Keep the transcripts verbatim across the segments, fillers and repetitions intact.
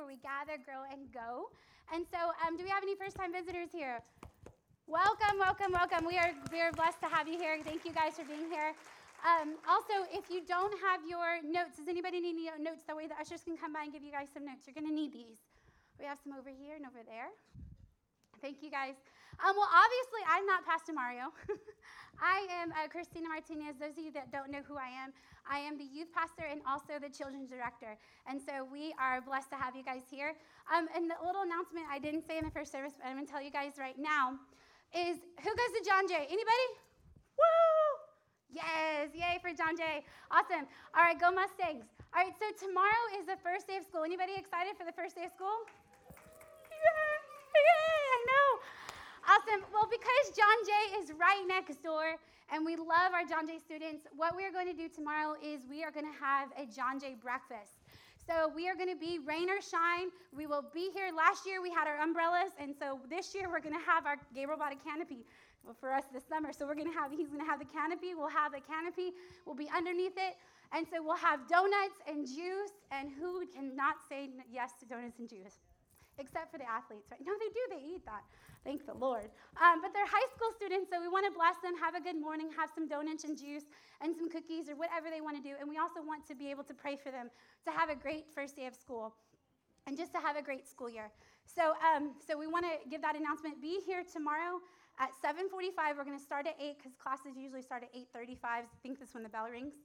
where we gather, grow, and go. And so um, do we have any first-time visitors here? Welcome, welcome, welcome. We are, we are blessed to have you here. Thank you guys for being here. Um, also, if you don't have your notes, does anybody need any notes? That way the ushers can come by and give you guys some notes. You're going to need these. We have some over here and over there. Thank you, guys. Um, well, obviously, I'm not Pastor Mario. I am uh, Christina Martinez. Those of you that don't know who I am, I am the youth pastor and also the children's director. And so we are blessed to have you guys here. Um, and the little announcement I didn't say in the first service, but I'm going to tell you guys right now, is who goes to John Jay? Anybody? Woo! Yes, yay for John Jay. Awesome. All right, go Mustangs. All right, so tomorrow is the first day of school. Anybody excited for the first day of school? Yay, yay, I know. Awesome. Well, because John Jay is right next door, and we love our John Jay students, what we are going to do tomorrow is we are going to have a John Jay breakfast. So we are going to be rain or shine. We will be here. Last year we had our umbrellas, and so this year we're going to have our Gabriel bought a canopy well, for us this summer. So we're going to have, he's going to have the canopy. We'll have the canopy. We'll be underneath it. And so we'll have donuts and juice, and who cannot say yes to donuts and juice? Except for the athletes, right? No, they do. They eat that. Thank the Lord. Um, but they're high school students, so we want to bless them, have a good morning, have some donuts and juice and some cookies or whatever they want to do. And we also want to be able to pray for them to have a great first day of school and just to have a great school year. So, um, so we want to give that announcement. Be here tomorrow at seven forty-five. We're going to start at eight because classes usually start at eight thirty-five. I think that's when the bell rings.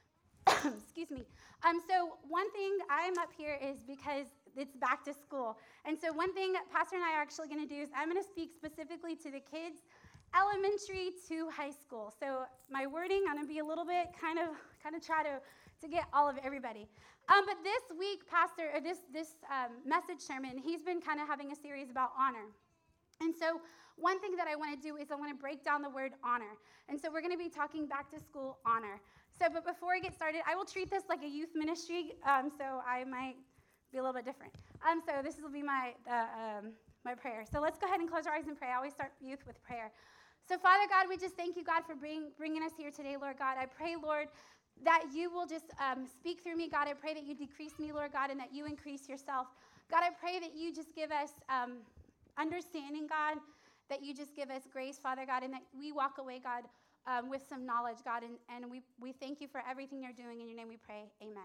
Excuse me. Um, so one thing I'm up here is because it's back to school. And so one thing Pastor and I are actually going to do is I'm going to speak specifically to the kids, elementary to high school. So my wording, I'm going to be a little bit kind of kind of try to, to get all of everybody. Um, but this week, Pastor, or this, this um, message sermon, he's been kind of having a series about honor. And so one thing that I want to do is I want to break down the word honor. And so we're going to be talking back to school honor. So, but before I get started, I will treat this like a youth ministry, um, so I might be a little bit different. Um, so this will be my uh, um, my prayer. So let's go ahead and close our eyes and pray. I always start youth with prayer. So Father God, we just thank you, God, for bring, bringing us here today, Lord God. I pray, Lord, that you will just um, speak through me, God. I pray that you decrease me, Lord God, and that you increase yourself. God, I pray that you just give us um, understanding, God, that you just give us grace, Father God, and that we walk away, God, um, with some knowledge, God, and, and we, we thank you for everything you're doing. In your name we pray, amen.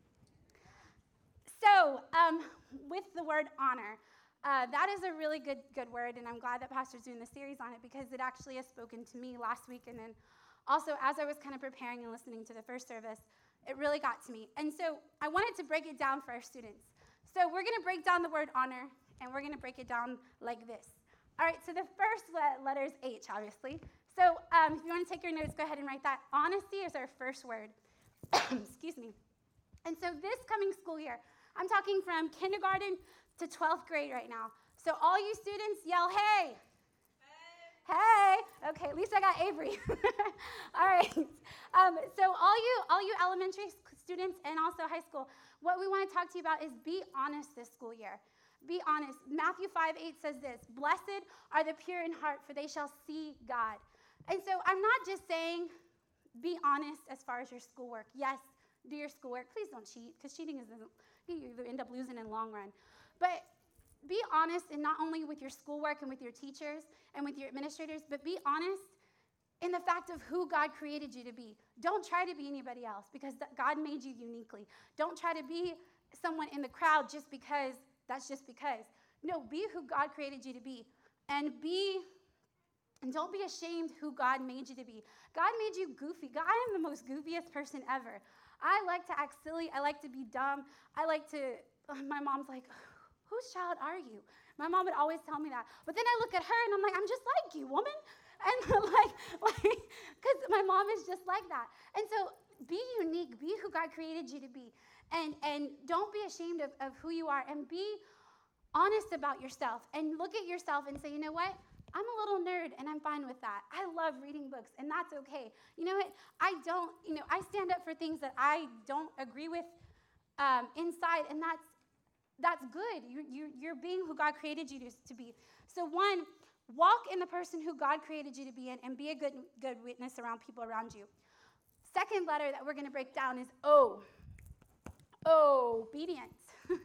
So, um, with the word honor, uh, that is a really good good word, and I'm glad that Pastor's doing the series on it because it actually has spoken to me last week, and then also as I was kind of preparing and listening to the first service, it really got to me. And so I wanted to break it down for our students. So we're going to break down the word honor, and we're going to break it down like this. All right, so the first le- letter is H, obviously. So um, if you want to take your notes, go ahead and write that. Honesty is our first word. Excuse me. And so this coming school year, I'm talking from kindergarten to twelfth grade right now. So all you students, yell, hey. Hey. Hey. Okay, at least I got Avery. All right. Um, so all you, all you elementary students and also high school, what we want to talk to you about is be honest this school year. Be honest. Matthew five eight says this, blessed are the pure in heart, for they shall see God. And so I'm not just saying be honest as far as your schoolwork. Yes, do your schoolwork. Please don't cheat, because cheating is, you end up losing in the long run. But be honest, and not only with your schoolwork and with your teachers and with your administrators, but be honest in the fact of who God created you to be. Don't try to be anybody else, because God made you uniquely. Don't try to be someone in the crowd just because that's just because. No, be who God created you to be. And be, and don't be ashamed who God made you to be. God made you goofy. God, I am the most goofiest person ever. I like to act silly. I like to be dumb. I like to, my mom's like, whose child are you? My mom would always tell me that. But then I look at her and I'm like, I'm just like you, woman. And like, like, because my mom is just like that. And so be unique. Be who God created you to be. And and don't be ashamed of, of who you are. And be honest about yourself. And look at yourself and say, you know what? I'm a little nerd, and I'm fine with that. I love reading books, and that's okay. You know what? I don't, you know, I stand up for things that I don't agree with um, inside, and that's that's good. You, you, you're being who God created you to, to be. So one, walk in the person who God created you to be in, and be a good, good witness around people around you. Second letter that we're going to break down is O. Obedience.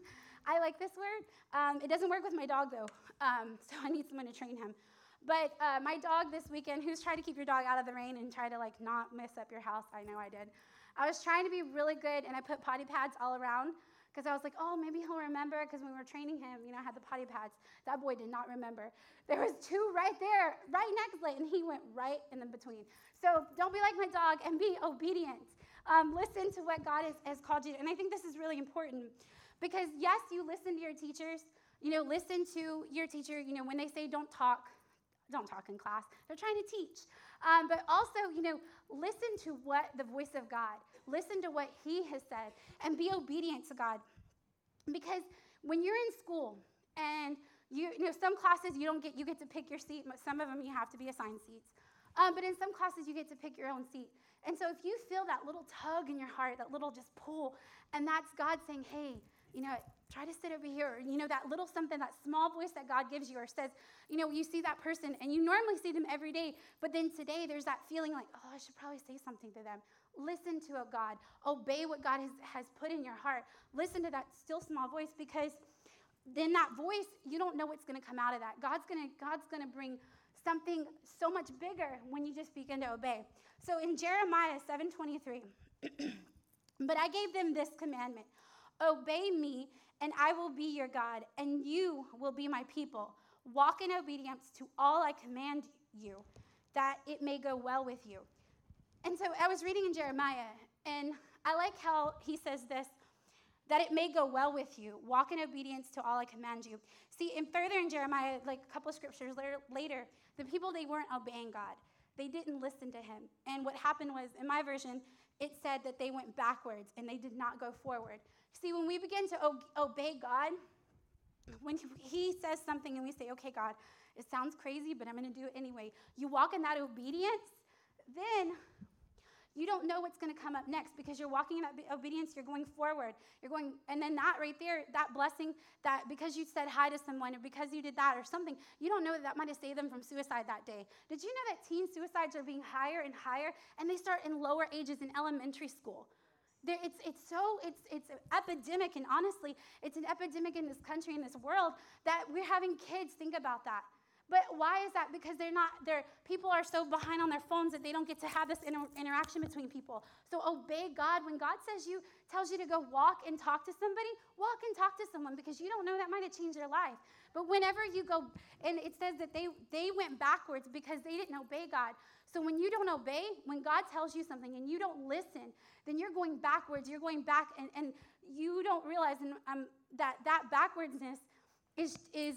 I like this word. Um, it doesn't work with my dog, though, um, so I need someone to train him. But uh, my dog this weekend, who's trying to keep your dog out of the rain and try to, like, not mess up your house? I know I did. I was trying to be really good, and I put potty pads all around because I was like, oh, maybe he'll remember, because when we were training him, you know, I had the potty pads. That boy did not remember. There was two right there, right next to it, and he went right in the between. So don't be like my dog and be obedient. Um, listen to what God has, has called you to. And I think this is really important because, yes, you listen to your teachers. You know, listen to your teacher. You know, when they say don't talk, don't talk in class. They're trying to teach. Um, but also, you know, listen to what the voice of God. Listen to what he has said and be obedient to God. Because when you're in school and, you, you know, some classes you don't get, you get to pick your seat. But some of them you have to be assigned seats. Um, but in some classes you get to pick your own seat. And so if you feel that little tug in your heart, that little just pull, and that's God saying, hey, you know, try to sit over here. Or, you know, that little something, that small voice that God gives you or says, you know, you see that person and you normally see them every day, but then today there's that feeling like, oh, I should probably say something to them. Listen to a God. Obey what God has, has put in your heart. Listen to that still small voice, because then that voice, you don't know what's going to come out of that. God's going to God's going to bring something so much bigger when you just begin to obey. So in Jeremiah seven twenty-three, but I gave them this commandment: obey me, and I will be your God, and you will be my people. Walk in obedience to all I command you, that it may go well with you. And so I was reading in Jeremiah, and I like how he says this, that it may go well with you. Walk in obedience to all I command you. See, and further in Jeremiah, like a couple of scriptures later, later, the people, they weren't obeying God. They didn't listen to him. And what happened was, in my version, it said that they went backwards and they did not go forward. See, when we begin to o- obey God, when he says something and we say, okay, God, it sounds crazy, but I'm going to do it anyway. You walk in that obedience, then you don't know what's going to come up next, because you're walking in that obedience, you're going forward. You're going, and then that right there, that blessing, that because you said hi to someone or because you did that or something, you don't know that that might have saved them from suicide that day. Did you know that teen suicides are being higher and higher, and they start in lower ages in elementary school? There, it's it's so, it's it's an epidemic, and honestly, it's an epidemic in this country, in this world, that we're having kids think about that. But why is that? Because they're not, they're, people are so behind on their phones that they don't get to have this inter- interaction between people. So obey God. When God says you, tells you to go walk and talk to somebody, walk and talk to someone, because you don't know, that might have changed their life. But whenever you go, and it says that they, they went backwards because they didn't obey God. So when you don't obey, when God tells you something and you don't listen, then you're going backwards. You're going back, and, and you don't realize and, um, that that backwardsness is is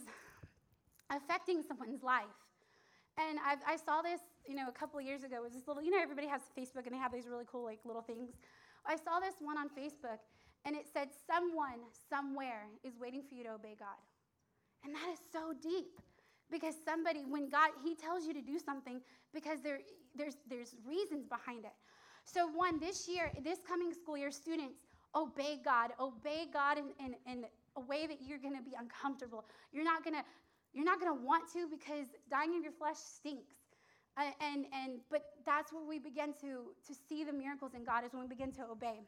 affecting someone's life. And I, I saw this, you know, a couple of years ago. It was this little, you know, everybody has Facebook and they have these really cool, like, little things. I saw this one on Facebook, and it said, someone, somewhere is waiting for you to obey God. And that is so deep, because somebody, when God, he tells you to do something because there, there's, there's reasons behind it. So one, this year, this coming school year, students, obey God. Obey God in, in, in a way that you're going to be uncomfortable. You're not going to You're not going to want to, because dying of your flesh stinks. Uh, and and but that's where we begin to, to see the miracles in God, is when we begin to obey.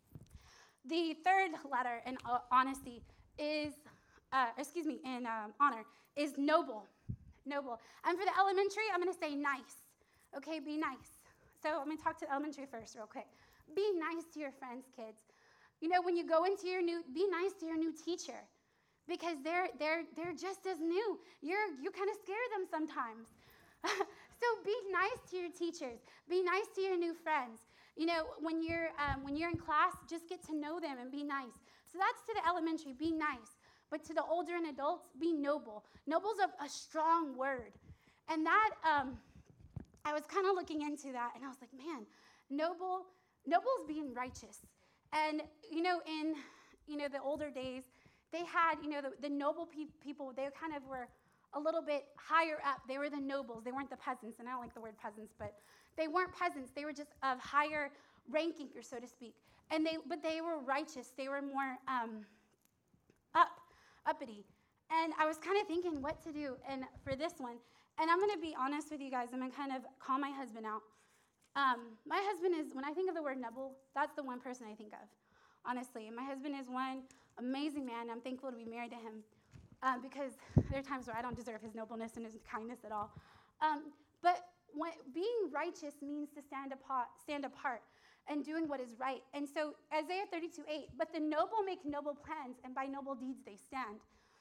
The third letter in uh, honesty is, uh, excuse me, in um, honor, is noble. Noble. And for the elementary, I'm going to say nice. Okay, be nice. So I'm going to talk to the elementary first real quick. Be nice to your friends, kids. You know, when you go into your new, be nice to your new teacher. Because they're they're they're just as new. You're you kind of scare them sometimes. So be nice to your teachers. Be nice to your new friends. You know, when you're um, when you're in class, just get to know them and be nice. So that's to the elementary. Be nice. But to the older and adults, be noble. Noble's a, a strong word, and that um, I was kind of looking into that, and I was like, man, noble noble's being righteous. And you know, in you know the older days, they had, you know, the, the noble pe- people, they kind of were a little bit higher up. They were the nobles. They weren't the peasants, and I don't like the word peasants, but they weren't peasants. They were just of higher ranking, or so to speak. And they, but they were righteous. They were more um, up, uppity. And I was kind of thinking what to do and for this one. And I'm going to be honest with you guys. I'm going to kind of call my husband out. Um, my husband is, when I think of the word noble, that's the one person I think of, honestly. And my husband is one amazing man. I'm thankful to be married to him um, because there are times where I don't deserve his nobleness and his kindness at all. Um, but when, being righteous means to stand apart, stand apart and doing what is right. And so Isaiah thirty-two eight, but the noble make noble plans, and by noble deeds they stand.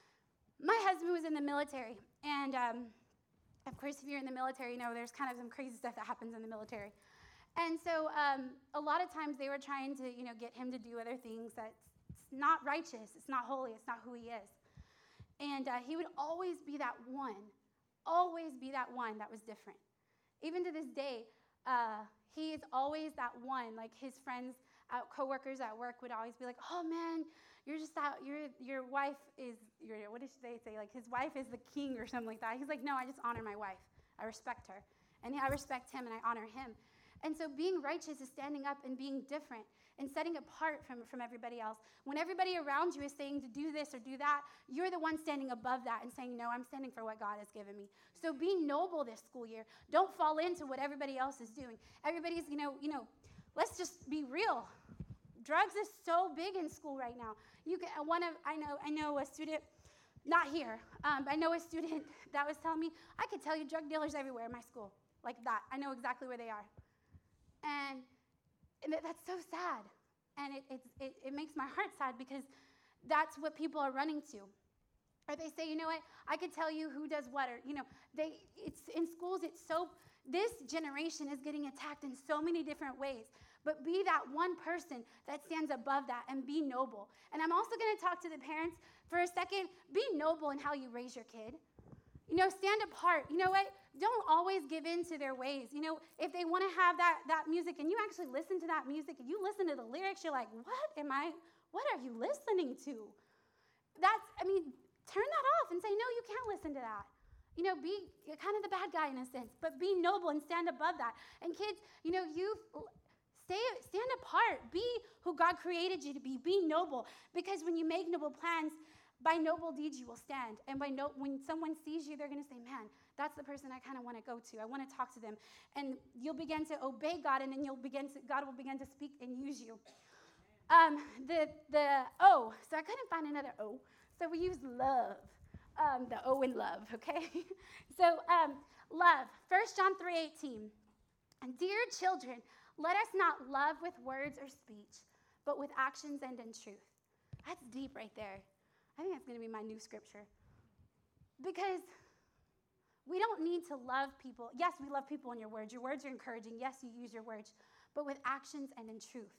My husband was in the military, and um, of course, if you're in the military, you know there's kind of some crazy stuff that happens in the military. And so um, a lot of times they were trying to, you know, get him to do other things that's not righteous, it's not holy, it's not who he is. And uh, he would always be that one, always be that one that was different. Even to this day, uh, he is always that one. Like his friends, uh, coworkers at work would always be like, "Oh man, you're just that. Your your wife is your what did they say? Like his wife is the king or something like that." He's like, "No, I just honor my wife. I respect her, and I respect him, and I honor him." And so being righteous is standing up and being different and setting apart from, from everybody else. When everybody around you is saying to do this or do that, you're the one standing above that and saying, no, I'm standing for what God has given me. So be noble this school year. Don't fall into what everybody else is doing. Everybody's, you know, you know, let's just be real. Drugs is so big in school right now. You can, one of, I know, I know a student, not here, um, but I know a student that was telling me, I could tell you drug dealers everywhere in my school, like that. I know exactly where they are. And, and that's so sad. And it, it's, it, it makes my heart sad because that's what people are running to. Or they say, you know what, I could tell you who does what. Or, you know, they, it's in schools, it's so, this generation is getting attacked in so many different ways. But be that one person that stands above that and be noble. And I'm also going to talk to the parents for a second. Be noble in how you raise your kid. You know, stand apart. You know what? Don't always give in to their ways. You know, if they want to have that, that music and you actually listen to that music and you listen to the lyrics, you're like, what am I, what are you listening to? That's, I mean, turn that off and say, no, you can't listen to that. You know, be kind of the bad guy in a sense, but be noble and stand above that. And kids, you know, you stay, stand apart. Be who God created you to be. Be noble. Because when you make noble plans, by noble deeds you will stand. And by no, when someone sees you, they're going to say, man, that's the person I kind of want to go to. I want to talk to them. And you'll begin to obey God, and then you'll begin to, God will begin to speak and use you. Um, the, the O, so I couldn't find another O. So we use love, um, the O in love, okay? so um, love, First John three eighteen. And dear children, let us not love with words or speech, but with actions and in truth. That's deep right there. I think that's going to be my new scripture. Because we don't need to love people. Yes, we love people in your words. Your words are encouraging. Yes, you use your words, but with actions and in truth.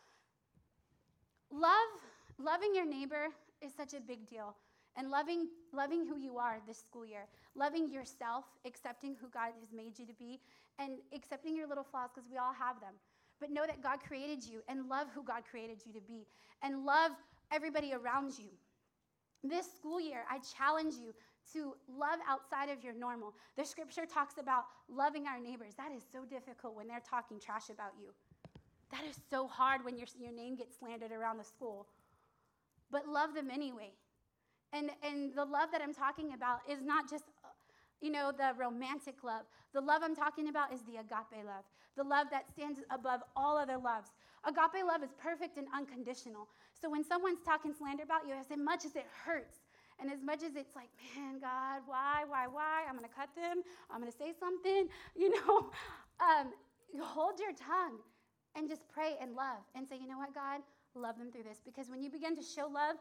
Love, loving your neighbor is such a big deal. And loving, loving who you are this school year. Loving yourself, accepting who God has made you to be, and accepting your little flaws because we all have them. But know that God created you and love who God created you to be. And love everybody around you. This school year, I challenge you to love outside of your normal. The scripture talks about loving our neighbors. That is so difficult when they're talking trash about you. That is so hard when your, your name gets slandered around the school. But love them anyway. And, and the love that I'm talking about is not just, you know, the romantic love. The love I'm talking about is the agape love, the love that stands above all other loves. Agape love is perfect and unconditional. So when someone's talking slander about you, as much as it hurts, and as much as it's like, man, God, why, why, why? I'm going to cut them. I'm going to say something, you know. Um, you hold your tongue and just pray and love and say, you know what, God, love them through this. Because when you begin to show love,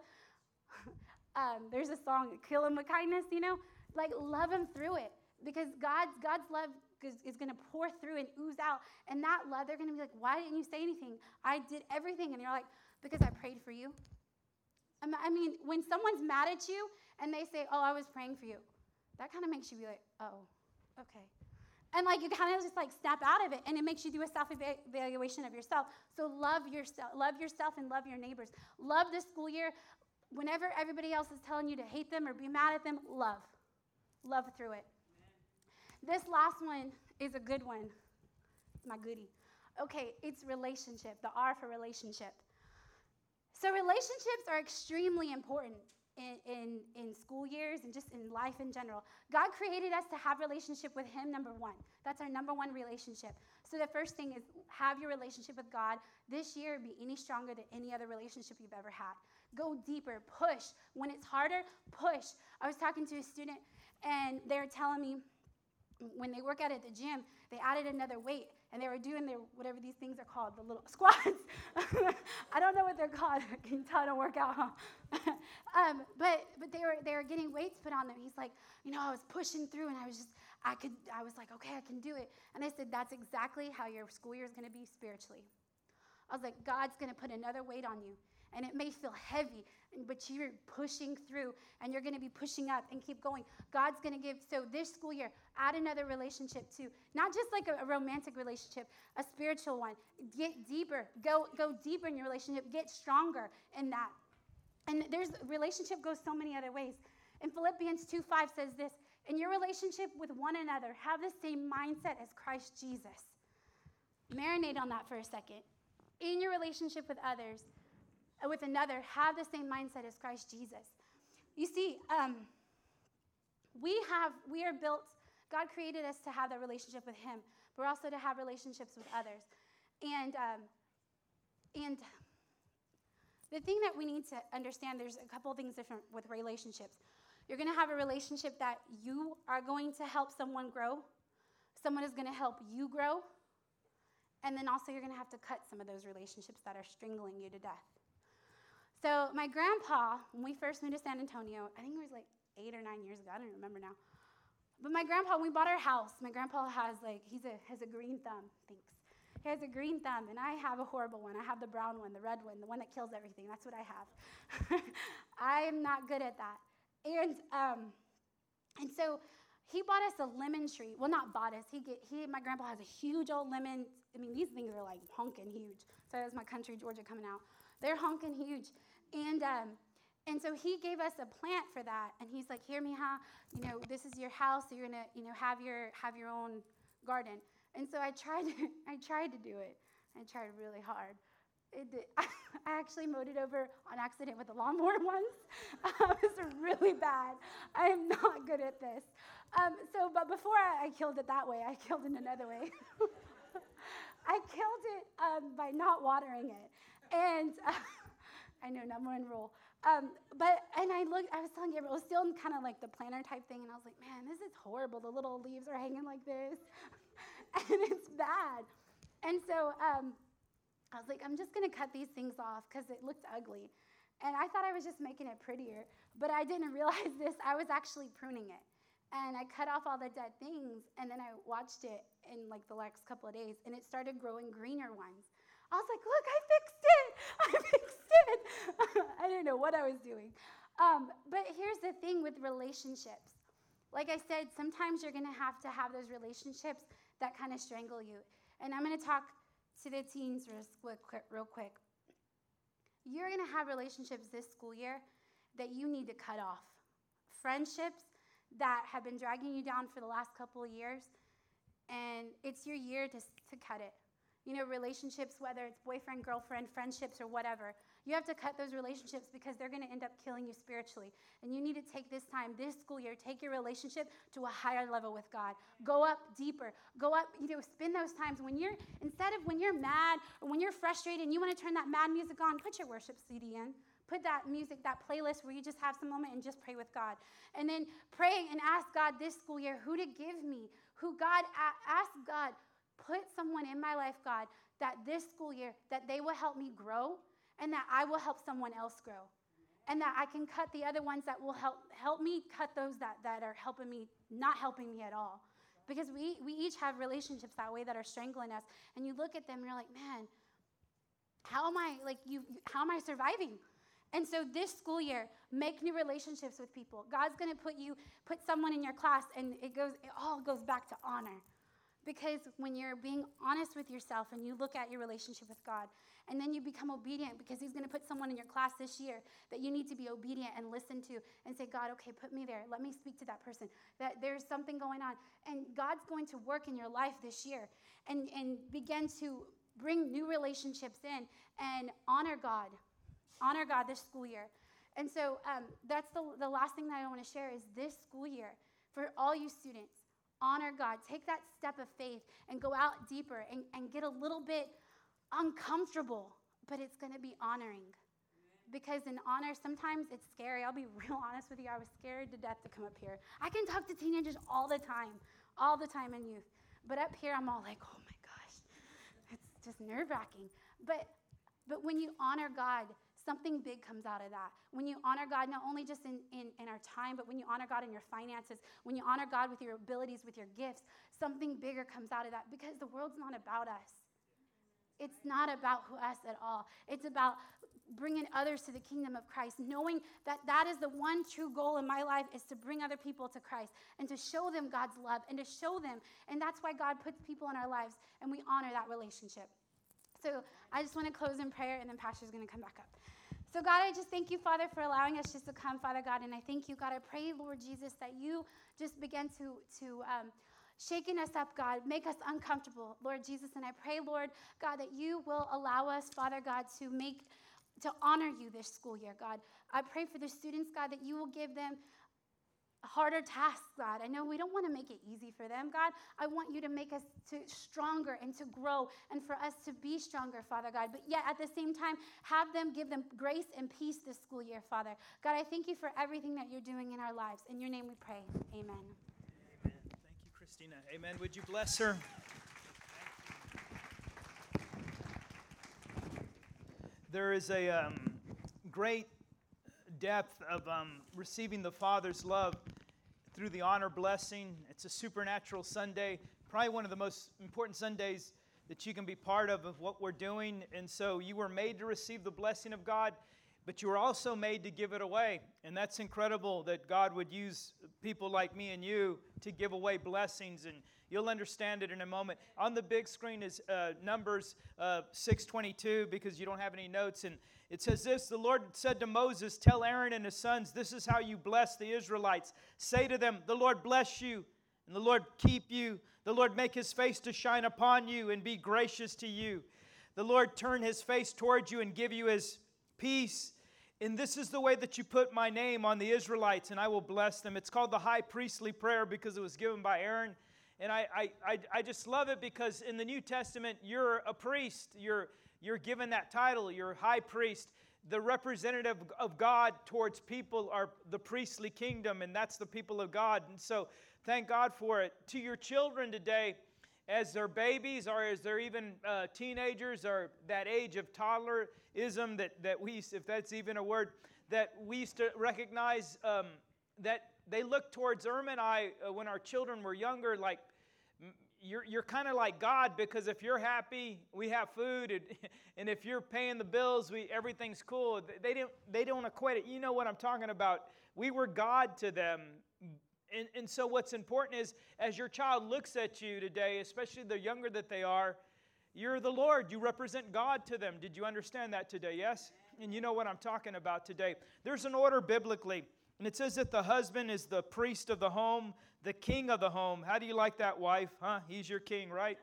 um, there's a song, Kill Them with Kindness, you know. Like, love them through it. Because God's, God's love is, is going to pour through and ooze out. And that love, they're going to be like, why didn't you say anything? I did everything. And you're like, because I prayed for you. I mean, when someone's mad at you and they say, oh, I was praying for you, that kind of makes you be like, oh, okay. And like you kind of just like snap out of it, and it makes you do a self-evaluation of yourself. So love yourself, love yourself and love your neighbors. Love this school year. Whenever everybody else is telling you to hate them or be mad at them, love. Love through it. Amen. This last one is a good one. It's my goodie. Okay, it's relationship, the R for relationship. So relationships are extremely important in, in, in school years and just in life in general. God created us to have relationship with him, number one. That's our number one relationship. So the first thing is have your relationship with God this year be any stronger than any other relationship you've ever had. Go deeper, push. When it's harder, push. I was talking to a student, and they were telling me when they work out at the gym, they added another weight, and they were doing their, whatever these things are called, the little squats. I don't know what they're called. Can you tell I don't work out, huh? um, but but they were they were getting weights put on them. He's like, you know, I was pushing through, and I was just, I could, I was like, okay, I can do it. And I said, that's exactly how your school year is going to be spiritually. I was like, God's going to put another weight on you. And it may feel heavy, but you're pushing through, and you're going to be pushing up and keep going. God's going to give, so this school year, add another relationship too. Not just like a, a romantic relationship, a spiritual one. Get deeper. Go, go deeper in your relationship. Get stronger in that. And there's, relationship goes so many other ways. In Philippians two five says this, in your relationship with one another, have the same mindset as Christ Jesus. Marinate on that for a second. In your relationship with others, with another, have the same mindset as Christ Jesus. You see, um, we have, we are built, God created us to have that relationship with him, but also to have relationships with others. And, um, and the thing that we need to understand, there's a couple of things different with relationships. You're going to have a relationship that you are going to help someone grow. Someone is going to help you grow. And then also you're going to have to cut some of those relationships that are strangling you to death. So my grandpa, when we first moved to San Antonio, I think it was like eight or nine years ago. I don't remember now. But my grandpa, when we bought our house, my grandpa has like, he's a, has a green thumb. Thanks. He has a green thumb, and I have a horrible one. I have the brown one, the red one, the one that kills everything. That's what I have. I am not good at that. And um, and so he bought us a lemon tree. Well, not bought us. He get he. My grandpa has a huge old lemon. I mean, these things are like honking huge. So that's my country Georgia coming out. They're honking huge. And um, and so he gave us a plant for that. And he's like, "Here, mija, you know, this is your house. So you're gonna, you know, have your have your own garden." And so I tried. To, I tried to do it. I tried really hard. It did. I actually mowed it over on accident with a lawnmower once. Um, it was really bad. I am not good at this. Um, so, but before I, I killed it that way, I killed it another way. I killed it um, by not watering it. And uh, I know, number one rule. Um, but, and I looked, I was telling Gabriel, it was still kind of like the planter type thing. And I was like, man, this is horrible. The little leaves are hanging like this. And it's bad. And so, um, I was like, I'm just going to cut these things off because it looked ugly. And I thought I was just making it prettier. But I didn't realize this. I was actually pruning it. And I cut off all the dead things. And then I watched it in like the last couple of days. And it started growing greener ones. I was like, look, I fixed it. I fixed it. I didn't know what I was doing. Um, but here's the thing with relationships. Like I said, sometimes you're going to have to have those relationships that kind of strangle you. And I'm going to talk to the teens real quick, real quick. You're going to have relationships this school year that you need to cut off. Friendships that have been dragging you down for the last couple of years, and it's your year to, to cut it. You know, relationships, whether it's boyfriend, girlfriend, friendships, or whatever, you have to cut those relationships because they're going to end up killing you spiritually. And you need to take this time, this school year, take your relationship to a higher level with God. Go up deeper. Go up, you know, spend those times when you're, instead of when you're mad or when you're frustrated and you want to turn that mad music on, put your worship C D in. Put that music, that playlist where you just have some moment and just pray with God. And then pray and ask God this school year who to give me, who God, ask God, put someone in my life, God, that this school year, that they will help me grow and that I will help someone else grow. And that I can cut the other ones that will help help me cut those that, that are helping me, not helping me at all. Because we, we each have relationships that way that are strangling us. And you look at them and you're like, man, how am I, like, you, how am I surviving? And so this school year, make new relationships with people. God's going to put you, put someone in your class, and it goes, it all goes back to honor. Because when you're being honest with yourself and you look at your relationship with God, and then you become obedient because he's going to put someone in your class this year that you need to be obedient and listen to and say, God, okay, put me there. Let me speak to that person. That there's something going on. And God's going to work in your life this year and, and begin to bring new relationships in and honor God. Honor God this school year. And so um, that's the, the last thing that I want to share is this school year for all you students. Honor God. Take that step of faith and go out deeper and, and get a little bit uncomfortable, but it's going to be honoring. because in honor, sometimes it's scary. I'll be real honest with you. I was scared to death to come up here. I can talk to teenagers all the time, all the time in youth. But up here, I'm all like, oh my gosh, it's just nerve-wracking. But, but when you honor God, something big comes out of that. When you honor God, not only just in, in, in our time, but when you honor God in your finances, when you honor God with your abilities, with your gifts, something bigger comes out of that, because the world's not about us. It's not about us at all. It's about bringing others to the kingdom of Christ, knowing that that is the one true goal in my life, is to bring other people to Christ and to show them God's love and to show them. And that's why God puts people in our lives, and we honor that relationship. So I just want to close in prayer, and then Pastor's going to come back up. So God, I just thank you, Father, for allowing us just to come, Father God. And I thank you, God. I pray, Lord Jesus, that you just begin to, to um, shaking us up, God, make us uncomfortable, Lord Jesus. And I pray, Lord God, that you will allow us, Father God, to make, to honor you this school year, God. I pray for the students, God, that you will give them harder tasks, God. I know we don't want to make it easy for them, God. I want you to make us to stronger and to grow, and for us to be stronger, Father God. But yet at the same time, have them, give them grace and peace this school year, Father. God, I thank you for everything that you're doing in our lives. In your name we pray. Amen. Amen. Thank you, Christina. Amen. Would you bless her? There is a um, great depth of um, receiving the Father's love through the honor blessing. It's a supernatural Sunday, probably one of the most important Sundays that you can be part of, of what we're doing. And so you were made to receive the blessing of God, but you were also made to give it away. And that's incredible that God would use people like me and you to give away blessings, and you'll understand it in a moment. On the big screen is uh, Numbers uh, six twenty-two, because you don't have any notes, and it says this: the Lord said to Moses, tell Aaron and his sons, this is how you bless the Israelites. Say to them, the Lord bless you, and the Lord keep you. The Lord make his face to shine upon you and be gracious to you. The Lord turn his face towards you and give you his peace. And this is the way that you put my name on the Israelites, and I will bless them. It's called the high priestly prayer because it was given by Aaron. And I, I, I, I just love it because in the New Testament, you're a priest. You're, you're given that title. You're high priest. The representative of God towards people are the priestly kingdom, and that's the people of God. And so thank God for it. To your children today, as they're babies or as they're even uh, teenagers or that age of toddlerism that, that we, if that's even a word, that we used to recognize um, that they look towards Irma and I uh, when our children were younger, like, You're, you're kind of like God, because if you're happy, we have food, and, and if you're paying the bills, we everything's cool. They don't, they don't equate it. You know what I'm talking about. We were God to them. And, and so what's important is, as your child looks at you today, especially the younger that they are, you're the Lord. You represent God to them. Did you understand that today? Yes? And you know what I'm talking about today. There's an order biblically. And it says that the husband is the priest of the home, the king of the home. How do you like that, wife? Huh? He's your king, right?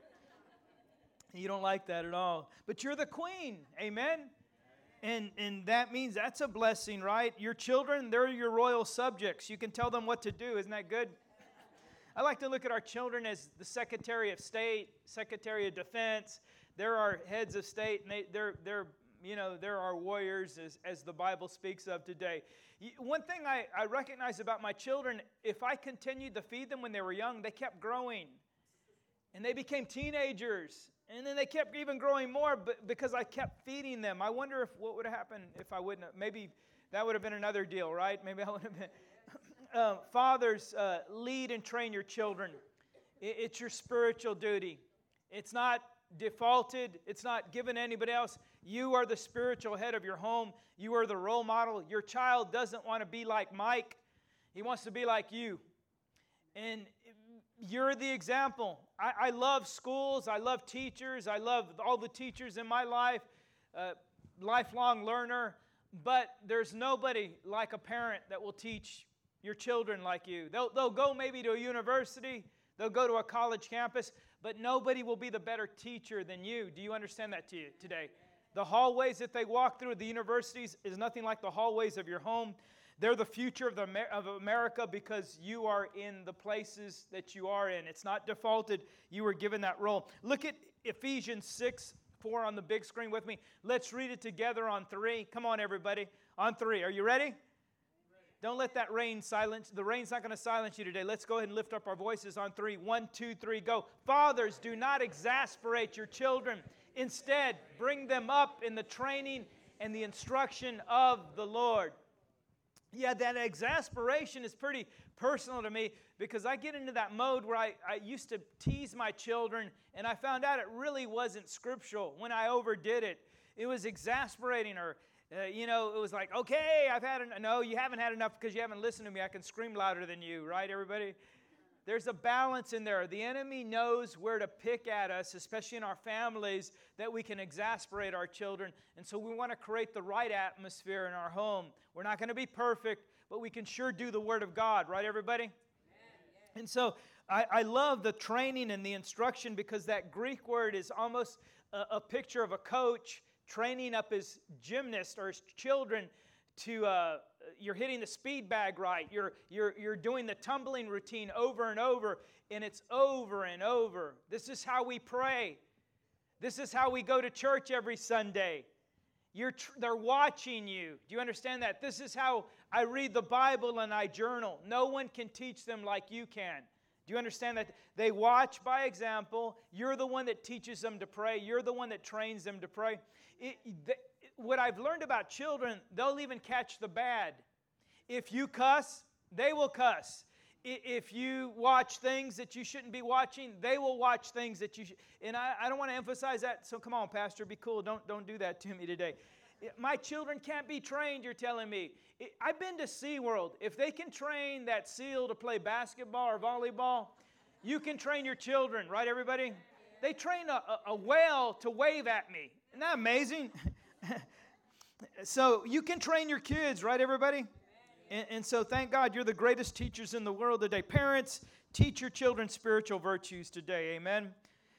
You don't like that at all. But you're the queen. Amen? And, and that means that's a blessing, right? Your children, they're your royal subjects. You can tell them what to do. Isn't that good? I like to look at our children as the Secretary of State, Secretary of Defense. They're our heads of state, and they, they're, they're, you know, they're our warriors, as, as the Bible speaks of today. One thing I, I recognize about my children, if I continued to feed them when they were young, they kept growing. And they became teenagers. And then they kept even growing more but because I kept feeding them. I wonder if what would have happened if I wouldn't have. Maybe that would have been another deal, right? Maybe I would have been. uh, fathers, uh, lead and train your children. It, it's your spiritual duty. It's not defaulted. It's not given to anybody else. You are the spiritual head of your home. You are the role model. Your child doesn't want to be like Mike. He wants to be like you. And you're the example. I, I love schools. I love teachers. I love all the teachers in my life. Uh, lifelong learner. But there's nobody like a parent that will teach your children like you. They'll, they'll go maybe to a university. They'll go to a college campus. But nobody will be the better teacher than you. Do you understand that to you today? The hallways that they walk through at the universities is nothing like the hallways of your home. They're the future of, the, of America because you are in the places that you are in. It's not defaulted. You were given that role. Look at Ephesians six four on the big screen with me. Let's read it together on three. Come on, everybody. On three. Are you ready? Don't let that rain silence. The rain's not going to silence you today. Let's go ahead and lift up our voices on three. One, two, three, go. Fathers, do not exasperate your children. Instead, bring them up in the training and the instruction of the Lord. Yeah, that exasperation is pretty personal to me because I get into that mode where I, I used to tease my children, and I found out it really wasn't scriptural when I overdid it. It was exasperating, or, uh, you know, it was like, okay, I've had enough. No, you haven't had enough because you haven't listened to me. I can scream louder than you, right, everybody? There's a balance in there. The enemy knows where to pick at us, especially in our families, that we can exasperate our children. And so we want to create the right atmosphere in our home. We're not going to be perfect, but we can sure do the Word of God. Right, everybody? Amen. And so I, I love the training and the instruction because that Greek word is almost a, a picture of a coach training up his gymnast or his children to... Uh, You're hitting the speed bag right. You're, you're, you're doing the tumbling routine over and over, and it's over and over. This is how we pray. This is how we go to church every Sunday. You're tr- they're watching you. Do you understand that? This is how I read the Bible and I journal. No one can teach them like you can. Do you understand that? They watch by example. You're the one that teaches them to pray. You're the one that trains them to pray. It, the, What I've learned about children, they'll even catch the bad. If you cuss, they will cuss. If you watch things that you shouldn't be watching, they will watch things that you should. And I, I don't want to emphasize that, so come on, Pastor, be cool. Don't, don't do that to me today. My children can't be trained, you're telling me. I've been to SeaWorld. If they can train that seal to play basketball or volleyball, you can train your children, right, everybody? They train a, a whale to wave at me. Isn't that amazing? So you can train your kids, right, everybody? And, and so thank God you're the greatest teachers in the world today. Parents, teach your children spiritual virtues today, amen?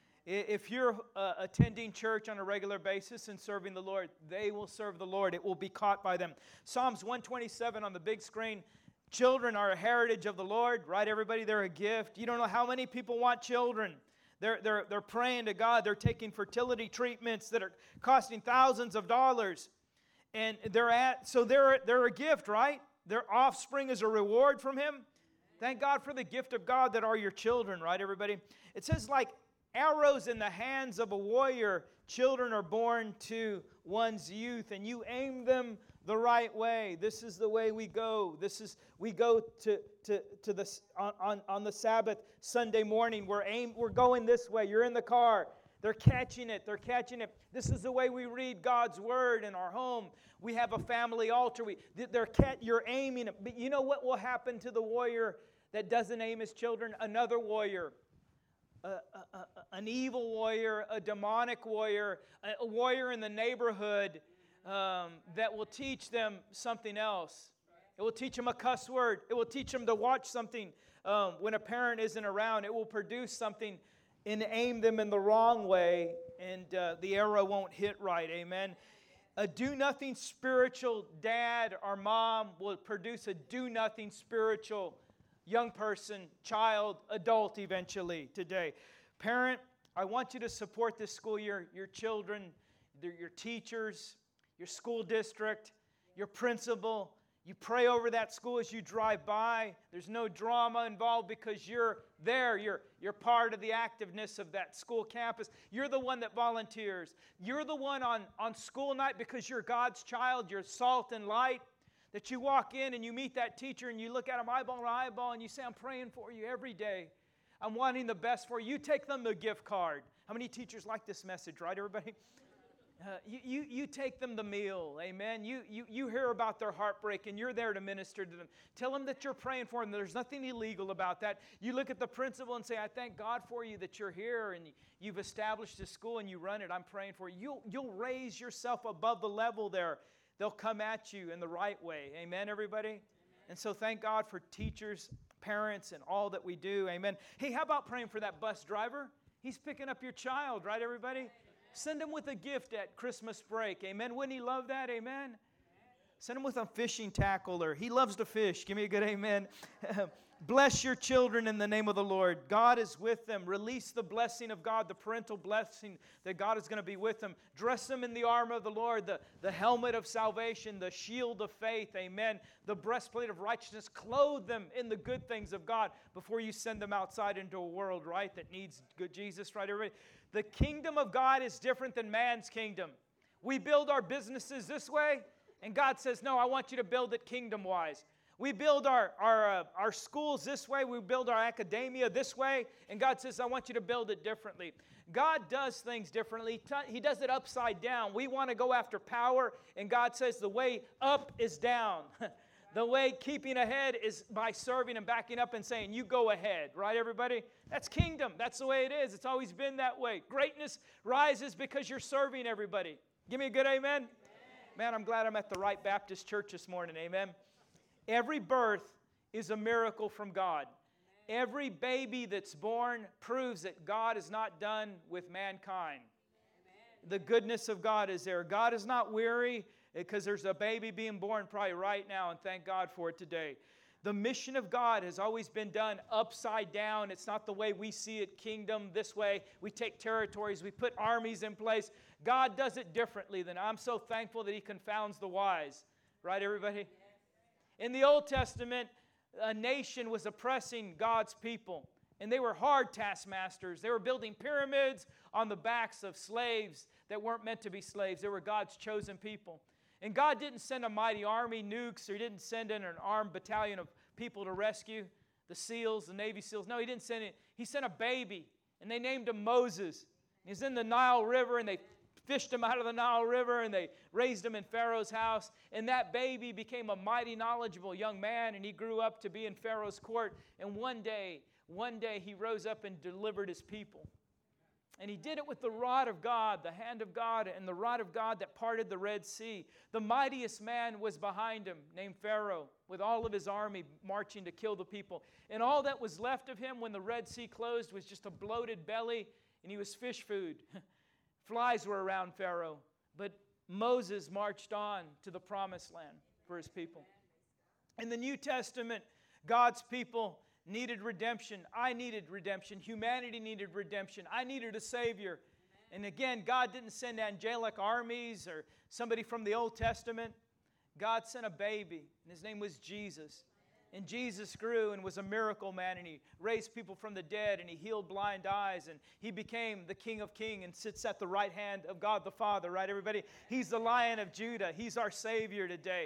If you're uh, attending church on a regular basis and serving the Lord, they will serve the Lord. It will be caught by them. Psalms one twenty-seven on the big screen. Children are a heritage of the Lord, right, everybody? They're a gift. You don't know how many people want children. They're, they're, they're praying to God. They're taking fertility treatments that are costing thousands of dollars. And they're at, so they're, they're a gift, right? Their offspring is a reward from Him. Thank God for the gift of God that are your children, right, everybody? It says, like arrows in the hands of a warrior, children are born to one's youth, and you aim them the right way. This is the way we go. This is, we go to, to, to the, on, on, on the Sabbath Sunday morning. We're, aim, we're going this way. You're in the car. They're catching it. They're catching it. This is the way we read God's Word in our home. We have a family altar. We, they're cat, you're aiming it. But you know what will happen to the warrior that doesn't aim his children? Another warrior. A, a, a, an evil warrior, a demonic warrior, a, a warrior in the neighborhood um, that will teach them something else. It will teach them a cuss word. It will teach them to watch something um, when a parent isn't around. It will produce something and aim them in the wrong way, and uh, the arrow won't hit right. Amen. A do-nothing spiritual dad or mom will produce a do-nothing spiritual young person, child, adult eventually today. Parent, I want you to support this school year, your children, your teachers, your school district, your principal. You pray over that school as you drive by. There's no drama involved because you're there. You're, you're part of the activeness of that school campus. You're the one that volunteers. You're the one on, on school night because you're God's child. You're salt and light. That you walk in and you meet that teacher and you look at them eyeball to eyeball and you say, I'm praying for you every day. I'm wanting the best for you. You take them the gift card. How many teachers like this message, right, everybody? Uh, you, you, you take them the meal, amen. You, you, you hear about their heartbreak and you're there to minister to them. Tell them that you're praying for them. There's nothing illegal about that. You look at the principal and say, I thank God for you that you're here and you've established this school and you run it. I'm praying for you. You'll, you'll raise yourself above the level there. They'll come at you in the right way. Amen, everybody? Amen. And so thank God for teachers, parents, and all that we do. Amen. Hey, how about praying for that bus driver? He's picking up your child, right, everybody? Send him with a gift at Christmas break. Amen. Wouldn't he love that? Amen. Send them with a fishing tackle, or he loves to fish. Give me a good amen. Bless your children in the name of the Lord. God is with them. Release the blessing of God, the parental blessing that God is going to be with them. Dress them in the armor of the Lord, the, the helmet of salvation, the shield of faith, amen, the breastplate of righteousness. Clothe them in the good things of God before you send them outside into a world, right, that needs good Jesus, right, everybody? The kingdom of God is different than man's kingdom. We build our businesses this way, and God says, no, I want you to build it kingdom-wise. We build our, our, uh, our schools this way. We build our academia this way. And God says, I want you to build it differently. God does things differently. He does it upside down. We want to go after power. And God says the way up is down. The way keeping ahead is by serving and backing up and saying, you go ahead. Right, everybody? That's kingdom. That's the way it is. It's always been that way. Greatness rises because you're serving everybody. Give me a good amen. Amen. Man, I'm glad I'm at the right Baptist church this morning. Amen. Every birth is a miracle from God. Every baby that's born proves that God is not done with mankind. The goodness of God is there. God is not weary because there's a baby being born probably right now, and thank God for it today. The mission of God has always been done upside down. It's not the way we see it, kingdom, this way. We take territories, we put armies in place. God does it differently than I'm so thankful that He confounds the wise. Right, everybody? In the Old Testament, a nation was oppressing God's people, and they were hard taskmasters. They were building pyramids on the backs of slaves that weren't meant to be slaves. They were God's chosen people. And God didn't send a mighty army, nukes, or He didn't send in an armed battalion of people to rescue the SEALs, the Navy SEALs. No, He didn't send it. He sent a baby, and they named him Moses. He's in the Nile River, and they fished him out of the Nile River, and they raised him in Pharaoh's house. And that baby became a mighty knowledgeable young man, and he grew up to be in Pharaoh's court. And one day, one day he rose up and delivered his people. And he did it with the rod of God, the hand of God, and the rod of God that parted the Red Sea. The mightiest man was behind him, named Pharaoh, with all of his army marching to kill the people. And all that was left of him when the Red Sea closed was just a bloated belly, and he was fish food. Flies were around Pharaoh, but Moses marched on to the promised land for his people. In the New Testament, God's people needed redemption. I needed redemption. Humanity needed redemption. I needed a Savior. And again, God didn't send angelic armies or somebody from the Old Testament. God sent a baby, and His name was Jesus. And Jesus grew and was a miracle man, and He raised people from the dead, and He healed blind eyes, and He became the King of Kings and sits at the right hand of God the Father, right, everybody? He's the Lion of Judah. He's our Savior today.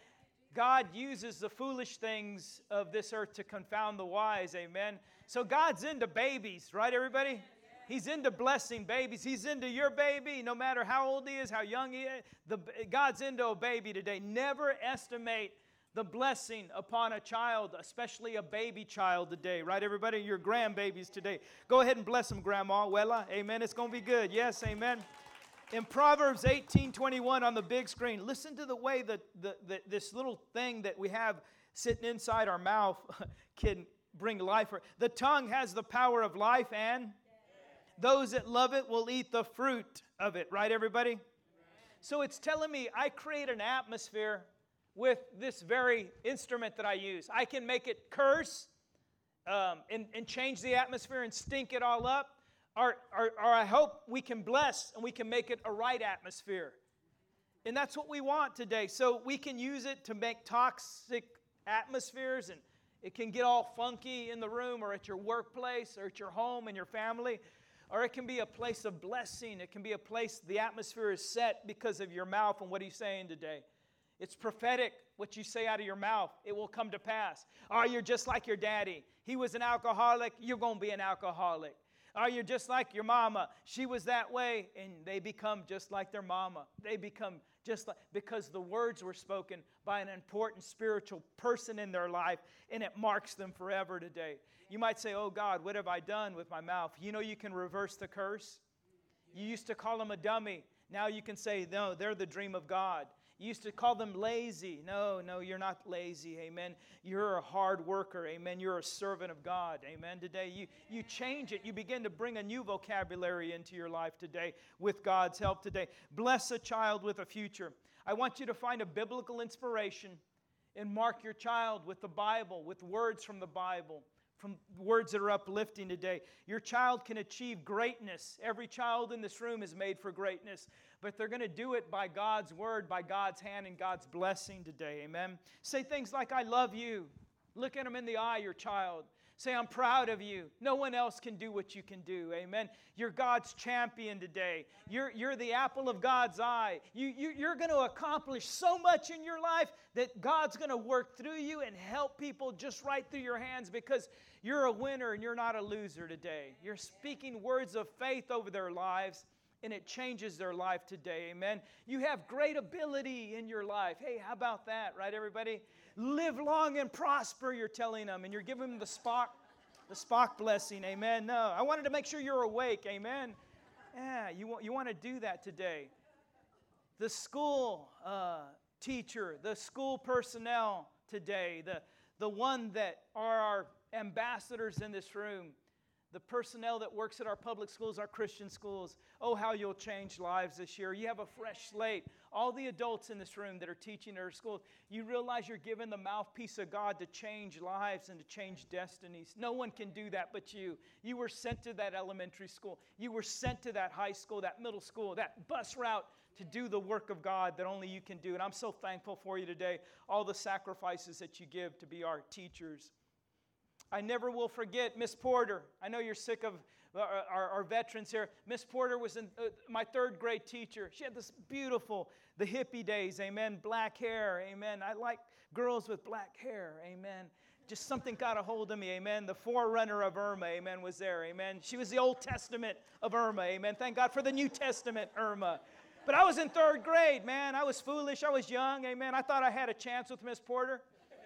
God uses the foolish things of this earth to confound the wise, amen? So God's into babies, right, everybody? He's into blessing babies. He's into your baby, no matter how old he is, how young he is. The, God's into a baby today. Never estimate the blessing upon a child, especially a baby child today, right, everybody? Your grandbabies today. Go ahead and bless them, Grandma. Wella, amen. It's going to be good. Yes, amen. In Proverbs eighteen twenty-one on the big screen, listen to the way that the, the, this little thing that we have sitting inside our mouth can bring life. The tongue has the power of life, and those that love it will eat the fruit of it, right, everybody? So it's telling me I create an atmosphere with this very instrument that I use. I can make it curse um, and, and change the atmosphere and stink it all up. Or, or, or I hope we can bless and we can make it a right atmosphere. And that's what we want today. So we can use it to make toxic atmospheres, and it can get all funky in the room or at your workplace or at your home and your family. Or it can be a place of blessing. It can be a place the atmosphere is set because of your mouth and what He's saying today. It's prophetic, what you say out of your mouth. It will come to pass. Oh, you're just like your daddy. He was an alcoholic. You're going to be an alcoholic. Oh, you're just like your mama. She was that way, and they become just like their mama. They become just like, because the words were spoken by an important spiritual person in their life, and it marks them forever today. You might say, oh, God, what have I done with my mouth? You know you can reverse the curse. You used to call them a dummy. Now you can say, no, they're the dream of God. You used to call them lazy. No, no, you're not lazy, amen. You're a hard worker, amen. You're a servant of God, amen. Today, you, you change it. You begin to bring a new vocabulary into your life today with God's help today. Bless a child with a future. I want you to find a biblical inspiration and mark your child with the Bible, with words from the Bible, from words that are uplifting today. Your child can achieve greatness. Every child in this room is made for greatness, but they're going to do it by God's word, by God's hand, and God's blessing today. Amen. Say things like, I love you. Look at them in the eye, your child. Say, I'm proud of you. No one else can do what you can do. Amen. You're God's champion today. You're, you're the apple of God's eye. You, you, you're going to accomplish so much in your life that God's going to work through you and help people just right through your hands, because you're a winner and you're not a loser today. You're speaking words of faith over their lives, and it changes their life today. Amen. You have great ability in your life. Hey, how about that, right, everybody? Live long and prosper, you're telling them, and you're giving them the Spock, the Spock blessing. Amen. No, I wanted to make sure you're awake. Amen. Yeah, you want, you want to do that today. The school uh, teacher, the school personnel today, the, the one that are our ambassadors in this room, the personnel that works at our public schools, our Christian schools. Oh, how you'll change lives this year. You have a fresh slate. All the adults in this room that are teaching at our schools, you realize you're given the mouthpiece of God to change lives and to change destinies. No one can do that but you. You were sent to that elementary school. You were sent to that high school, that middle school, that bus route to do the work of God that only you can do. And I'm so thankful for you today, all the sacrifices that you give to be our teachers. I never will forget Miss Porter. I know you're sick of our, our, our veterans here. Miss Porter was in, uh, my third grade teacher. She had this beautiful, the hippie days, amen, black hair, amen. I like girls with black hair, amen. Just something got a hold of me, amen. The forerunner of Irma, amen, was there, amen. She was the Old Testament of Irma, amen. Thank God for the New Testament Irma. But I was in third grade, man. I was foolish. I was young, amen. I thought I had a chance with Miss Porter.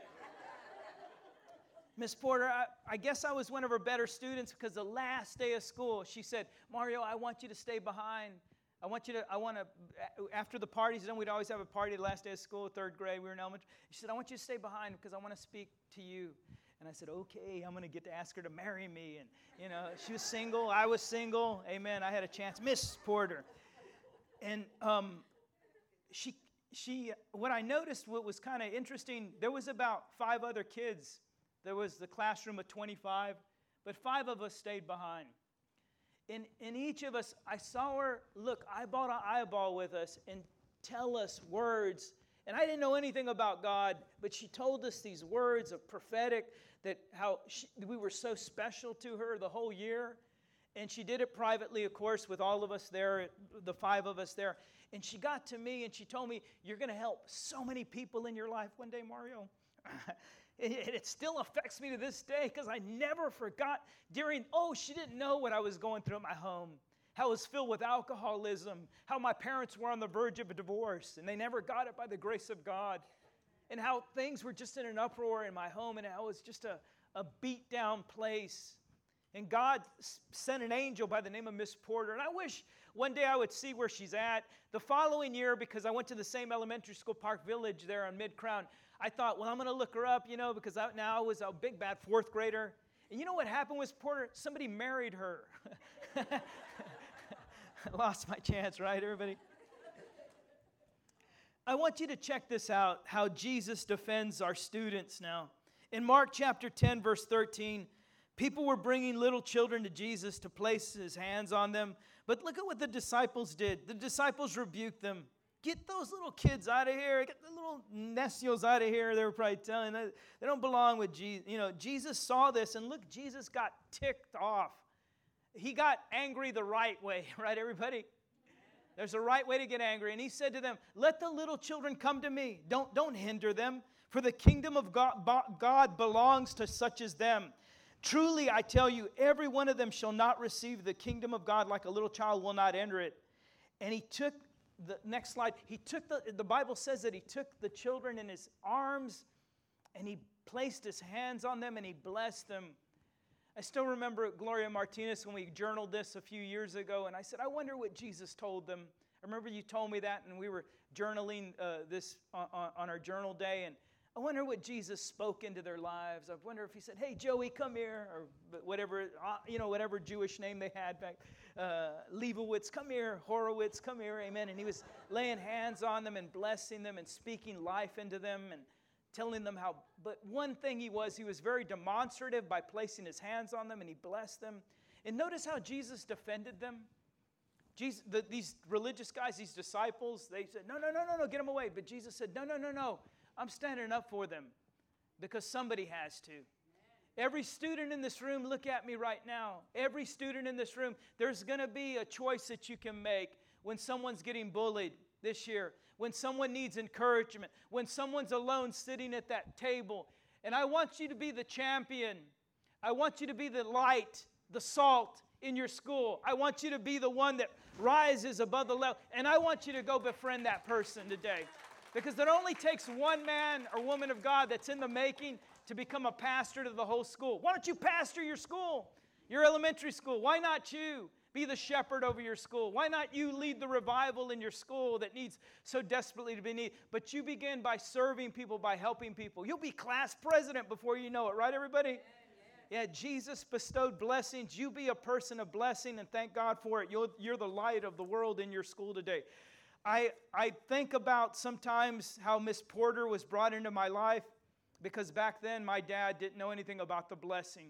Miss Porter, I, I guess I was one of her better students, because the last day of school, she said, Mario, I want you to stay behind. I want you to, I want to, after the parties, then we'd always have a party the last day of school, third grade, we were in elementary. She said, I want you to stay behind because I want to speak to you. And I said, okay, I'm going to get to ask her to marry me. And, you know, she was single, I was single. Amen, I had a chance. Miss Porter. And um, she, she, what I noticed, what was kind of interesting, there was about five other kids. There was the classroom of twenty-five, but five of us stayed behind. In, in each of us, I saw her look eyeball to eyeball with us and tell us words. And I didn't know anything about God, but she told us these words of prophetic, that how she, we were so special to her the whole year. And she did it privately, of course, with all of us there, the five of us there. And she got to me and she told me, you're going to help so many people in your life one day, Mario. It, it still affects me to this day, because I never forgot during, oh, she didn't know what I was going through at my home, how it was filled with alcoholism, how my parents were on the verge of a divorce, and they never got it by the grace of God, and how things were just in an uproar in my home, and how it was just a, a beat-down place. And God sent an angel by the name of Miss Porter, and I wish one day I would see where she's at. The following year, because I went to the same elementary school, Park Village, there on Mid-Crown, I thought, well, I'm going to look her up, you know, because I, now I was a big, bad fourth grader. And you know what happened with Porter? Somebody married her. I lost my chance, right, everybody? I want you to check this out, how Jesus defends our students now. In Mark chapter ten, verse thirteen, people were bringing little children to Jesus to place his hands on them. But look at what the disciples did. The disciples rebuked them. Get those little kids out of here. Get the little necios out of here. They were probably telling them they don't belong with Jesus. You know, Jesus saw this, and look, Jesus got ticked off. He got angry the right way, right, everybody? There's a right way to get angry. And he said to them, let the little children come to me. Don't, don't hinder them, for the kingdom of God, God belongs to such as them. Truly, I tell you, every one of them shall not receive the kingdom of God like a little child will not enter it. And he took the next slide. He took the, the Bible says that he took the children in his arms and he placed his hands on them and he blessed them. I still remember Gloria Martinez when we journaled this a few years ago, and I said, I wonder what Jesus told them. I remember you told me that, and we were journaling uh, this on, on our journal day, and I wonder what Jesus spoke into their lives. I wonder if he said, hey, Joey, come here, or whatever, uh, you know, whatever Jewish name they had back. Uh, Leibowitz, come here. Horowitz, come here. Amen. And he was laying hands on them and blessing them and speaking life into them and telling them how. But one thing he was, he was very demonstrative by placing his hands on them, and he blessed them. And notice how Jesus defended them. Jesus, the, these religious guys, these disciples, they said, no, no, no, no, no, get them away. But Jesus said, no, no, no, no. I'm standing up for them because somebody has to. Every student in this room, look at me right now. Every student in this room, there's going to be a choice that you can make when someone's getting bullied this year, when someone needs encouragement, when someone's alone sitting at that table. And I want you to be the champion. I want you to be the light, the salt in your school. I want you to be the one that rises above the level. And I want you to go befriend that person today. Because it only takes one man or woman of God that's in the making to become a pastor to the whole school. Why don't you pastor your school, your elementary school? Why not you be the shepherd over your school? Why not you lead the revival in your school that needs so desperately to be needed? But you begin by serving people, by helping people. You'll be class president before you know it, right, everybody? Yeah, Jesus bestowed blessings. You be a person of blessing, and thank God for it. You're, you're the light of the world in your school today. I, I think about sometimes how Miss Porter was brought into my life because back then my dad didn't know anything about the blessing.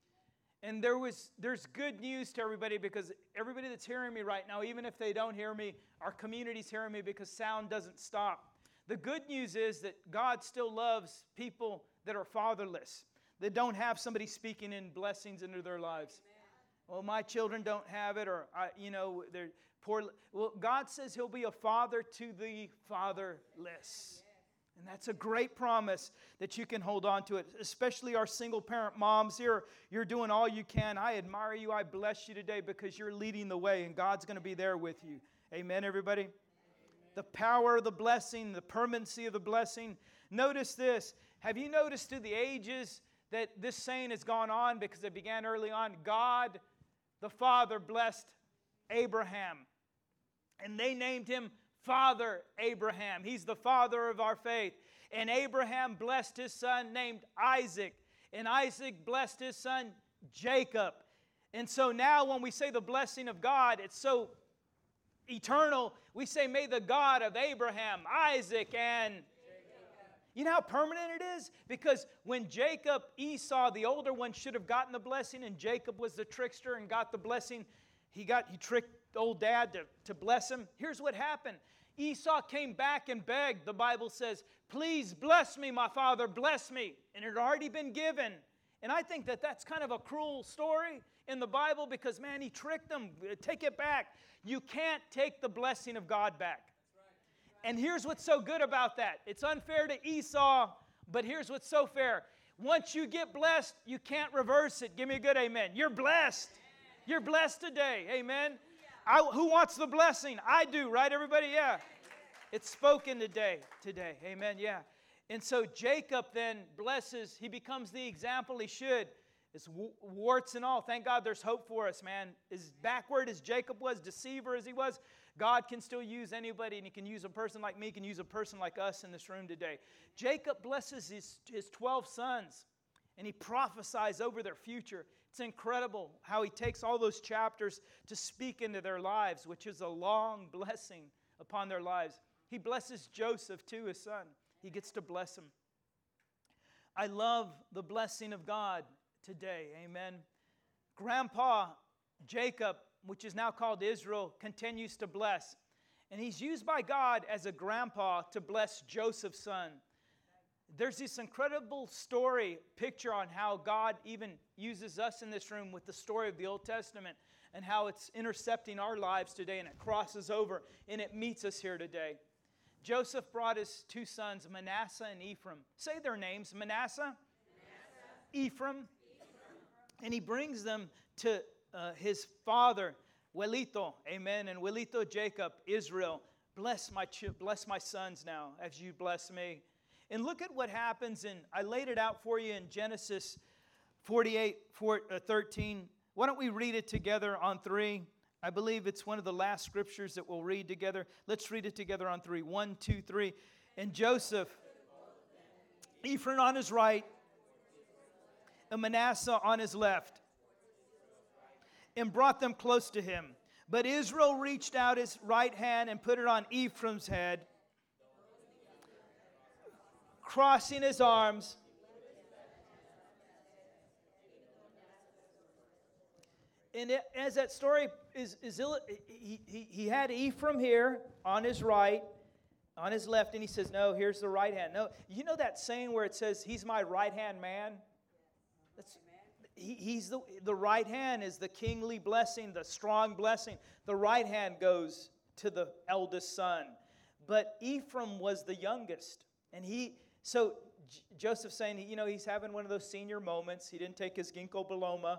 And there was there's good news to everybody because everybody that's hearing me right now, even if they don't hear me, our community's hearing me because sound doesn't stop. The good news is that God still loves people that are fatherless, that don't have somebody speaking in blessings into their lives. Amen. Well, my children don't have it, or, I, you know, they're poor. Well, God says He'll be a father to the fatherless. And that's a great promise that you can hold on to it, especially our single-parent moms here. You're doing all you can. I admire you. I bless you today because you're leading the way, and God's going to be there with you. Amen, everybody? Amen. The power of the blessing, the permanency of the blessing. Notice this. Have you noticed through the ages that this saying has gone on because it began early on? God, the Father, blessed Abraham. And they named him Father Abraham. He's the father of our faith. And Abraham blessed his son named Isaac. And Isaac blessed his son Jacob. And so now when we say the blessing of God, it's so eternal. We say, may the God of Abraham, Isaac, and Jacob. You know how permanent it is? Because when Jacob, Esau, the older one, should have gotten the blessing, and Jacob was the trickster and got the blessing, he got he tricked old dad to, to bless him. Here's what happened. Esau came back and begged. The Bible says, please bless me, my father, bless me. And it had already been given. And I think that that's kind of a cruel story in the Bible because, man, he tricked them. Take it back. You can't take the blessing of God back. And here's what's so good about that. It's unfair to Esau, but here's what's so fair. Once you get blessed, you can't reverse it. Give me a good amen. You're blessed. You're blessed today. Amen. I, who wants the blessing? I do, right, everybody? Yeah. It's spoken today. Today. Amen. Yeah. And so Jacob then blesses. He becomes the example he should. It's warts and all. Thank God there's hope for us, man. As backward as Jacob was, deceiver as he was, God can still use anybody, and He can use a person like me, He can use a person like us in this room today. Jacob blesses his, his twelve sons, and he prophesies over their future. It's incredible how he takes all those chapters to speak into their lives, which is a long blessing upon their lives. He blesses Joseph too, his son. He gets to bless him. I love the blessing of God today. Amen. Grandpa Jacob, which is now called Israel, continues to bless. And he's used by God as a grandpa to bless Joseph's son. There's this incredible story, picture on how God even uses us in this room with the story of the Old Testament and how it's intercepting our lives today, and it crosses over and it meets us here today. Joseph brought his two sons, Manasseh and Ephraim. Say their names, Manasseh, Manasseh. Ephraim. Ephraim. And he brings them to uh, his father, Welito, amen, and Welito Jacob, Israel. Bless my, ch- bless my sons now as you bless me. And look at what happens, and I laid it out for you in Genesis forty-eight, thirteen. Why don't we read it together on three? I believe it's one of the last scriptures that we'll read together. Let's read it together on three. One, two, three. And Joseph, Ephraim on his right, and Manasseh on his left, and brought them close to him. But Israel reached out his right hand and put it on Ephraim's head, crossing his arms. And it, as that story is, is he, he, he had Ephraim here on his right, on his left, and he says, no, here's the right hand. No, you know that saying where it says, he's my right-hand man? That's, he, he's the, the right hand is the kingly blessing, the strong blessing. The right hand goes to the eldest son. But Ephraim was the youngest. And he, so J- Joseph's saying, you know, he's having one of those senior moments. He didn't take his ginkgo biloba.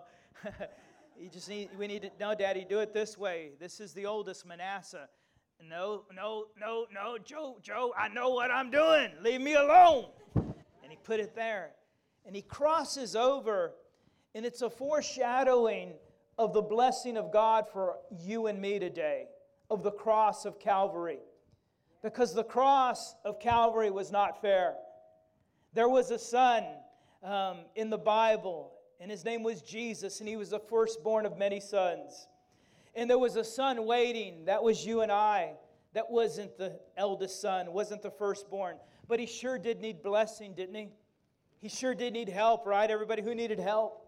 He just need, we need to, no, Daddy, do it this way. This is the oldest, Manasseh. No, no, no, no, Joe, Joe, I know what I'm doing. Leave me alone. And he put it there. And he crosses over, and it's a foreshadowing of the blessing of God for you and me today, of the cross of Calvary. Because the cross of Calvary was not fair. There was a son um, in the Bible, and his name was Jesus, and he was the firstborn of many sons. And there was a son waiting. That was you and I. That wasn't the eldest son, wasn't the firstborn. But he sure did need blessing, didn't he? He sure did need help, right? Everybody who needed help.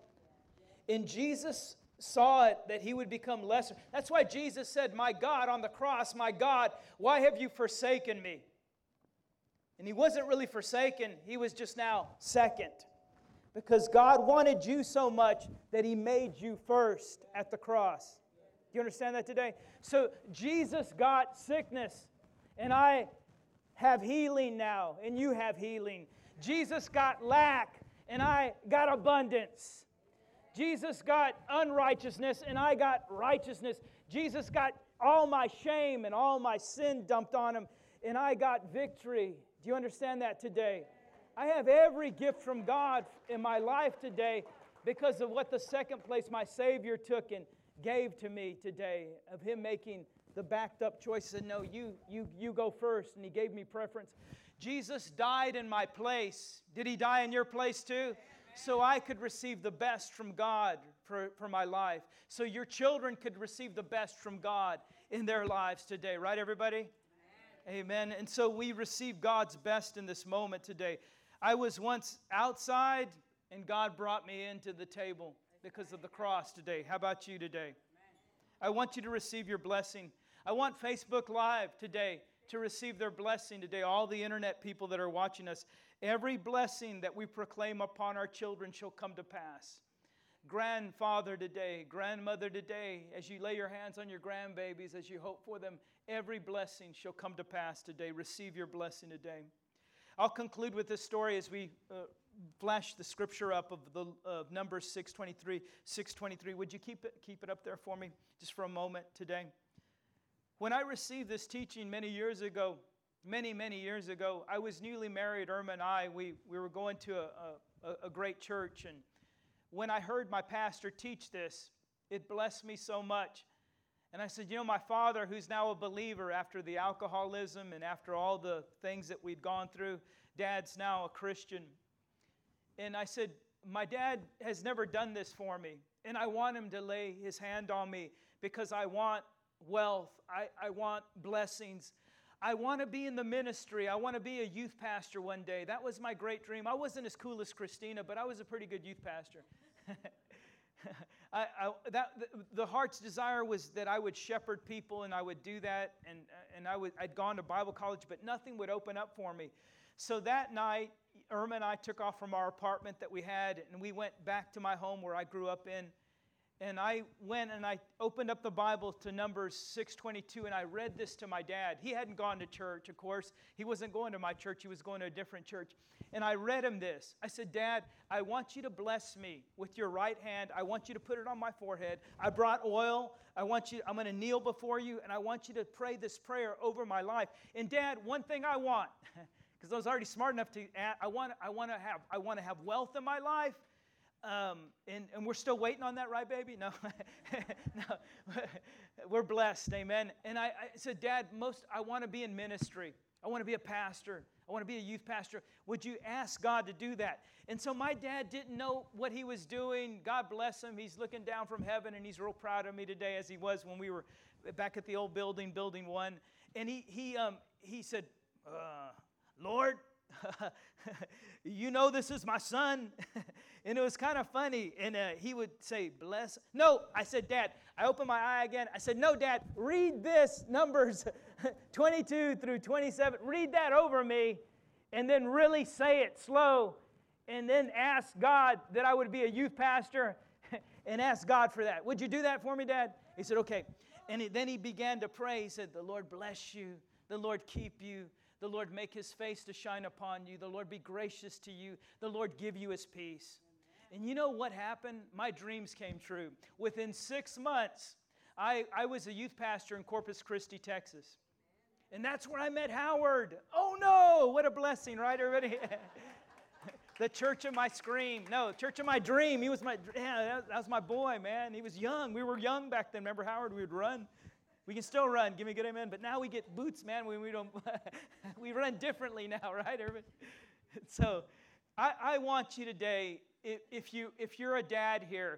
And Jesus saw it, that he would become lesser. That's why Jesus said, my God, on the cross, my God, why have you forsaken me? And he wasn't really forsaken. He was just now second. Because God wanted you so much that he made you first at the cross. Do you understand that today? So Jesus got sickness, and I have healing now, and you have healing. Jesus got lack, and I got abundance. Jesus got unrighteousness, and I got righteousness. Jesus got all my shame and all my sin dumped on him, and I got victory. Do you understand that today? I have every gift from God in my life today because of what the second place my Savior took and gave to me today, of him making the backed up choice. He said, no, you, you, you go first, and he gave me preference. Jesus died in my place. Did he die in your place too? Amen. So I could receive the best from God for, for my life. So your children could receive the best from God in their lives today. Right, everybody? Amen. Amen. And so we receive God's best in this moment today. I was once outside, and God brought me into the table because of the cross today. How about you today? I want you to receive your blessing. I want Facebook Live today to receive their blessing today. All the internet people that are watching us, every blessing that we proclaim upon our children shall come to pass. Grandfather today, grandmother today, as you lay your hands on your grandbabies, as you hope for them, every blessing shall come to pass today. Receive your blessing today. I'll conclude with this story as we uh, flash the scripture up of the of Numbers six twenty-three. six twenty-three. Would you keep it keep it up there for me just for a moment today? When I received this teaching many years ago, many, many years ago, I was newly married. Irma and I, we, we were going to a, a, a great church. And when I heard my pastor teach this, it blessed me so much. And I said, you know, my father, who's now a believer after the alcoholism and after all the things that we'd gone through, Dad's now a Christian. And I said, my dad has never done this for me. And I want him to lay his hand on me because I want wealth. I, I want blessings. I want to be in the ministry. I want to be a youth pastor one day. That was my great dream. I wasn't as cool as Christina, but I was a pretty good youth pastor. I, I, that, the, the heart's desire was that I would shepherd people, and I would do that, and, and I would, I'd gone to Bible college, but nothing would open up for me. So that night, Irma and I took off from our apartment that we had, and we went back to my home where I grew up in. And I went and I opened up the Bible to Numbers six twenty-two, and I read this to my dad. He hadn't gone to church, of course. He wasn't going to my church. He was going to a different church. And I read him this. I said, Dad, I want you to bless me with your right hand. I want you to put it on my forehead. I brought oil. I want you, I'm going to kneel before you, and I want you to pray this prayer over my life. And Dad, one thing I want, because I was already smart enough to, I want, I want to have, I want to have wealth in my life. Um, and, and we're still waiting on that, right, baby? No, no, we're blessed, amen. And I, I said, Dad, most I want to be in ministry. I want to be a pastor. I want to be a youth pastor. Would you ask God to do that? And so my dad didn't know what he was doing. God bless him. He's looking down from heaven, and he's real proud of me today, as he was when we were back at the old building, building one. And he he um he said, uh, Lord, you know this is my son. And it was kind of funny. And uh, he would say, bless. No, I said, Dad, I opened my eye again. I said, no, Dad, read this, Numbers twenty-two through twenty-seven. Read that over me, and then really say it slow, and then ask God that I would be a youth pastor, and ask God for that. Would you do that for me, Dad? He said, okay. And he, then he began to pray. He said, the Lord bless you. The Lord keep you. The Lord make his face to shine upon you. The Lord be gracious to you. The Lord give you his peace. And you know what happened? My dreams came true. Within six months, I, I was a youth pastor in Corpus Christi, Texas. And that's where I met Howard. Oh no, what a blessing, right, everybody? The church of my scream. No, church of my dream. He was my, yeah, that was my boy, man. He was young. We were young back then. Remember Howard? We would run. We can still run. Give me a good amen. But now we get boots, man. We, we don't. We run differently now, right, everybody? So I, I want you today, if, if, you, if you're a dad here,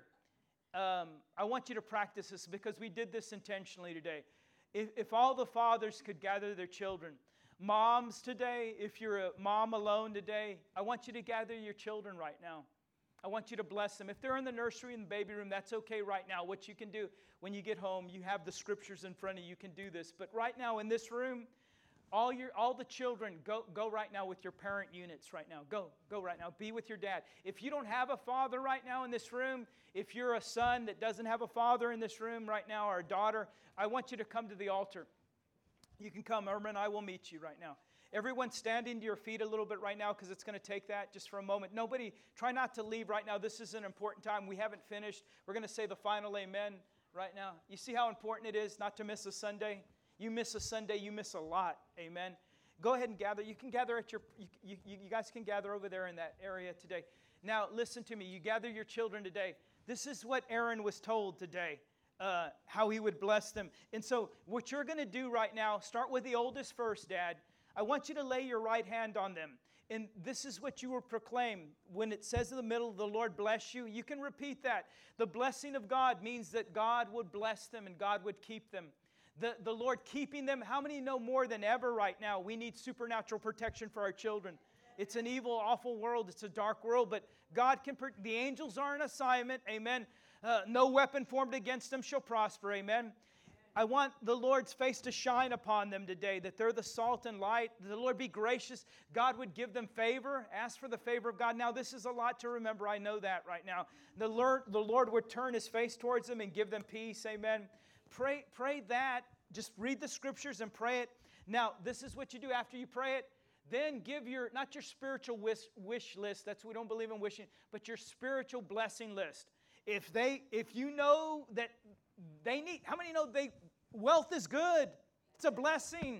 um, I want you to practice this, because we did this intentionally today. If, if all the fathers could gather their children, moms today, if you're a mom alone today, I want you to gather your children right now. I want you to bless them. If they're in the nursery and the baby room, that's okay right now. What you can do when you get home, you have the scriptures in front of you, you can do this. But right now in this room, all your all the children, go, go right now with your parent units right now. Go, go right now. Be with your dad. If you don't have a father right now in this room, if you're a son that doesn't have a father in this room right now, or a daughter, I want you to come to the altar. You can come, Irma, and I will meet you right now. Everyone standing to your feet a little bit right now, because it's going to take that just for a moment. Nobody, try not to leave right now. This is an important time. We haven't finished. We're going to say the final amen right now. You see how important it is not to miss a Sunday? You miss a Sunday, you miss a lot. Amen. Go ahead and gather. You can gather at your, you, you, you guys can gather over there in that area today. Now, listen to me. You gather your children today. This is what Aaron was told today. Uh, how he would bless them. And so what you're going to do right now, start with the oldest first, Dad. I want you to lay your right hand on them. And this is what you will proclaim. When it says in the middle, the Lord bless you, you can repeat that. The blessing of God means that God would bless them and God would keep them. The, the Lord keeping them, how many know more than ever right now we need supernatural protection for our children? It's an evil, awful world. It's a dark world, but God can, the angels are an assignment, amen. Uh, no weapon formed against them shall prosper, amen. I want the Lord's face to shine upon them today, that they're the salt and light. The Lord be gracious. God would give them favor. Ask for the favor of God. Now, this is a lot to remember. I know that right now. The Lord, the Lord would turn his face towards them and give them peace, amen. Pray, pray that. Just read the scriptures and pray it. Now, this is what you do after you pray it. Then give your, not your spiritual wish, wish list. That's, we don't believe in wishing, but your spiritual blessing list. If they, if you know that they need, how many know they, wealth is good? It's a blessing.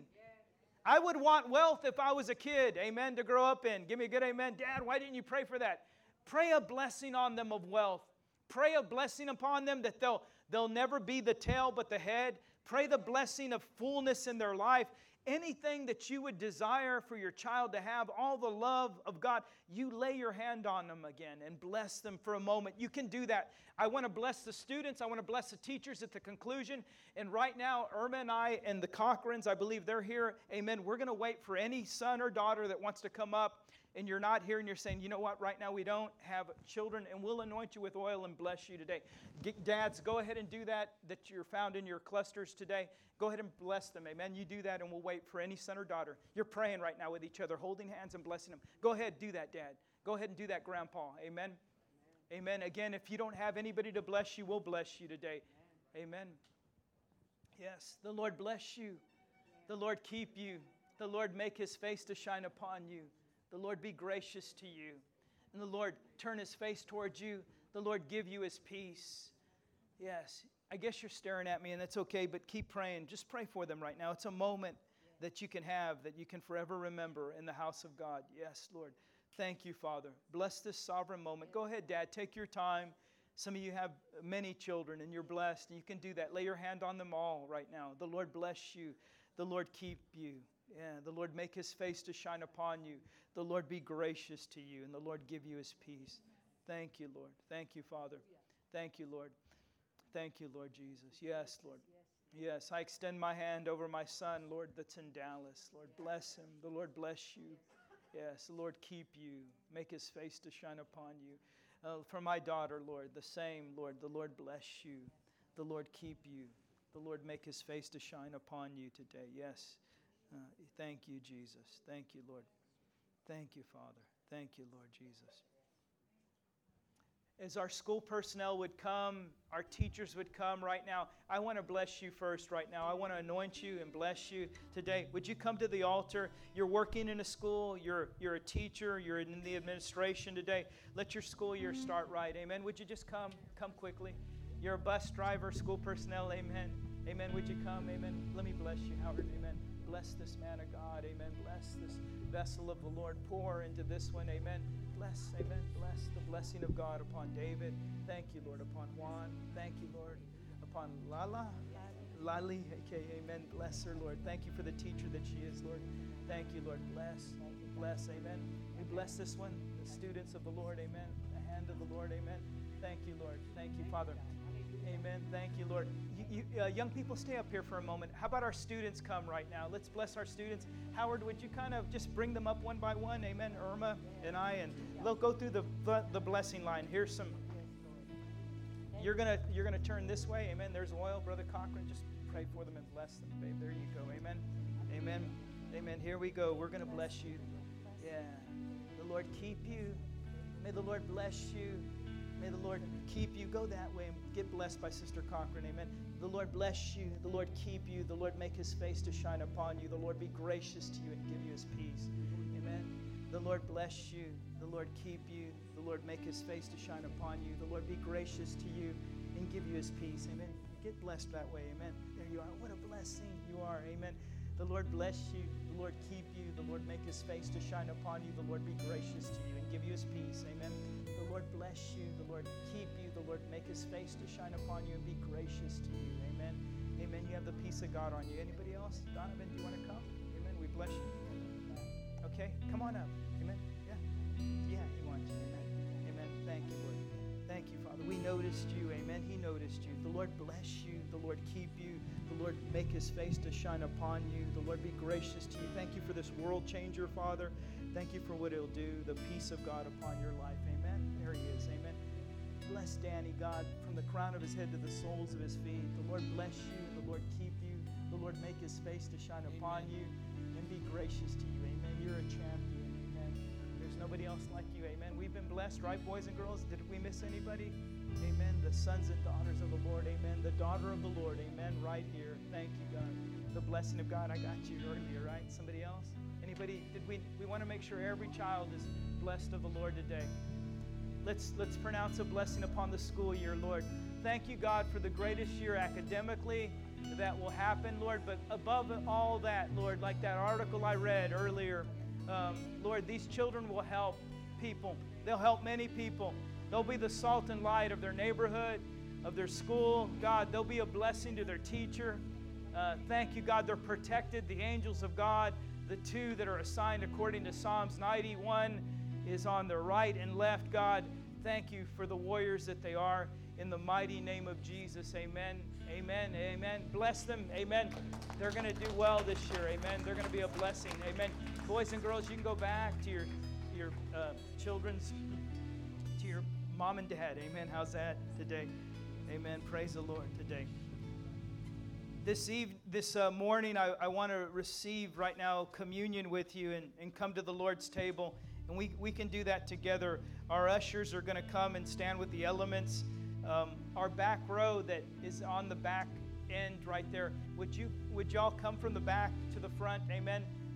I would want wealth if I was a kid, amen, to grow up in. Give me a good amen. Dad, why didn't you pray for that? Pray a blessing on them of wealth. Pray a blessing upon them that they'll, they'll never be the tail but the head. Pray the blessing of fullness in their life. Anything that you would desire for your child to have, all the love of God, you lay your hand on them again and bless them for a moment. You can do that. I want to bless the students. I want to bless the teachers at the conclusion. And right now, Irma and I and the Cochrans, I believe they're here. Amen. We're going to wait for any son or daughter that wants to come up, and you're not here and you're saying, you know what, right now we don't have children, and we'll anoint you with oil and bless you today. Dads, go ahead and do that, that you're found in your clusters today. Go ahead and bless them, amen. You do that, and we'll wait for any son or daughter. You're praying right now with each other, holding hands and blessing them. Go ahead, do that, Dad. Go ahead and do that, Grandpa, amen. Amen. Amen. Again, if you don't have anybody to bless you, we'll bless you today. Amen. Amen. Yes, the Lord bless you. The Lord keep you. The Lord make his face to shine upon you. The Lord be gracious to you. And the Lord turn his face towards you. The Lord give you his peace. Yes. I guess you're staring at me, and that's okay, but keep praying. Just pray for them right now. It's a moment that you can have, that you can forever remember in the house of God. Yes, Lord. Thank you, Father. Bless this sovereign moment. Go ahead, Dad. Take your time. Some of you have many children, and you're blessed. You can do that. Lay your hand on them all right now. The Lord bless you. The Lord keep you. Yeah, the Lord make his face to shine upon you. The Lord be gracious to you, and the Lord give you his peace. Thank you, Lord. Thank you, Father. Thank you, Lord. Thank you, Lord Jesus. Yes, Lord. Yes, I extend my hand over my son, Lord, that's in Dallas. Lord, bless him. The Lord bless you. Yes, the Lord keep you. Make his face to shine upon you. Uh, for my daughter, Lord, the same, Lord. The Lord bless you. The Lord keep you. The Lord make his face to shine upon you today. Yes. Uh, thank you, Jesus. Thank you, Lord. Thank you, Father. Thank you, Lord Jesus. As our school personnel would come, our teachers would come right now, I want to bless you first right now. I want to anoint you and bless you today. Would you come to the altar? You're working in a school. You're, you're a teacher. You're in the administration today. Let your school year start right. Amen. Would you just come? Come quickly. You're a bus driver, school personnel. Amen. Amen. Would you come? Amen. Let me bless you, Howard. Amen. Bless this man of God. Amen. Bless this vessel of the Lord. Pour into this one. Amen. Bless. Amen. Bless the blessing of God upon David. Thank you, Lord. Upon Juan. Thank you, Lord. Upon Lala. Lali. Okay. Amen. Bless her, Lord. Thank you for the teacher that she is, Lord. Thank you, Lord. Bless. Bless. Amen. We bless this one. The students of the Lord. Amen. The hand of the Lord. Amen. Thank you, Lord. Thank you, Father. Amen. Thank you, Lord. You, you, uh, young people, stay up here for a moment. How about our students come right now? Let's bless our students. Howard, would you kind of just bring them up one by one? Amen. Irma and I, and they'll go through the the blessing line. Here's some. You're gonna you're gonna turn this way. Amen. There's oil, Brother Cochran. Just pray for them and bless them, babe. There you go. Amen. Amen. Amen. Here we go. We're gonna bless you. Yeah. The Lord keep you. May the Lord bless you. May the Lord keep you. Go that way and get blessed by Sister Cochran. Amen. The Lord bless you. The Lord keep you. The Lord make his face to shine upon you. The Lord be gracious to you and give you his peace. Amen. The Lord bless you. The Lord keep you. The Lord make his face to shine upon you. The Lord be gracious to you and give you his peace. Amen. Get blessed that way. Amen. There you are. What a blessing you are. Amen. The Lord bless you. The Lord keep you. The Lord make his face to shine upon you. The Lord be gracious to you and give you his peace. Amen. The Lord bless you. The Lord keep you. The Lord make his face to shine upon you and be gracious to you. Amen. Amen. You have the peace of God on you. Anybody else? Donovan, do you want to come? Amen. We bless you. Okay. Come on up. Amen. Yeah. Yeah, he wants you. Amen. Amen. Thank you, Lord. Thank you, Father. We noticed you. Amen. He noticed you. The Lord bless you. The Lord keep you. The Lord make his face to shine upon you. The Lord be gracious to you. Thank you for this world changer, Father. Thank you for what he'll do. The peace of God upon your life. Amen. There he is. Amen. Bless Danny, God, from the crown of his head to the soles of his feet. The Lord bless you. The Lord keep you. The Lord make his face to shine upon you and be gracious to you. Amen. You're a champion. Amen. There's nobody else like you. Amen. We've been blessed, right, boys and girls? Did we miss anybody? Amen. The sons and daughters of the Lord. Amen. The daughter of the Lord. Amen. Right here. Thank you, God. The blessing of God. I got you earlier, right? Somebody else? Anybody? Did we? We want to make sure every child is blessed of the Lord today. Let's let's pronounce a blessing upon the school year, Lord. Thank you, God, for the greatest year academically that will happen, Lord. But above all that, Lord, like that article I read earlier, um, Lord, these children will help people. They'll help many people. They'll be the salt and light of their neighborhood, of their school. God, they'll be a blessing to their teacher. Uh, thank you, God, they're protected. The angels of God, the two that are assigned according to Psalms ninety-one, is on the right and left. God, thank you for the warriors that they are. In the mighty name of Jesus, amen, amen, amen. Bless them, amen. They're going to do well this year, amen. They're going to be a blessing, amen. Boys and girls, you can go back to your, your uh, children's, to your mom and dad, amen. How's that today? Amen. Praise the Lord today. This eve, this uh, morning, I, I want to receive right now communion with you and, and come to the Lord's table. And we, we can do that together. Our ushers are going to come and stand with the elements. Um, our back row that is on the back end right there. Would you would y'all come from the back to the front? Amen.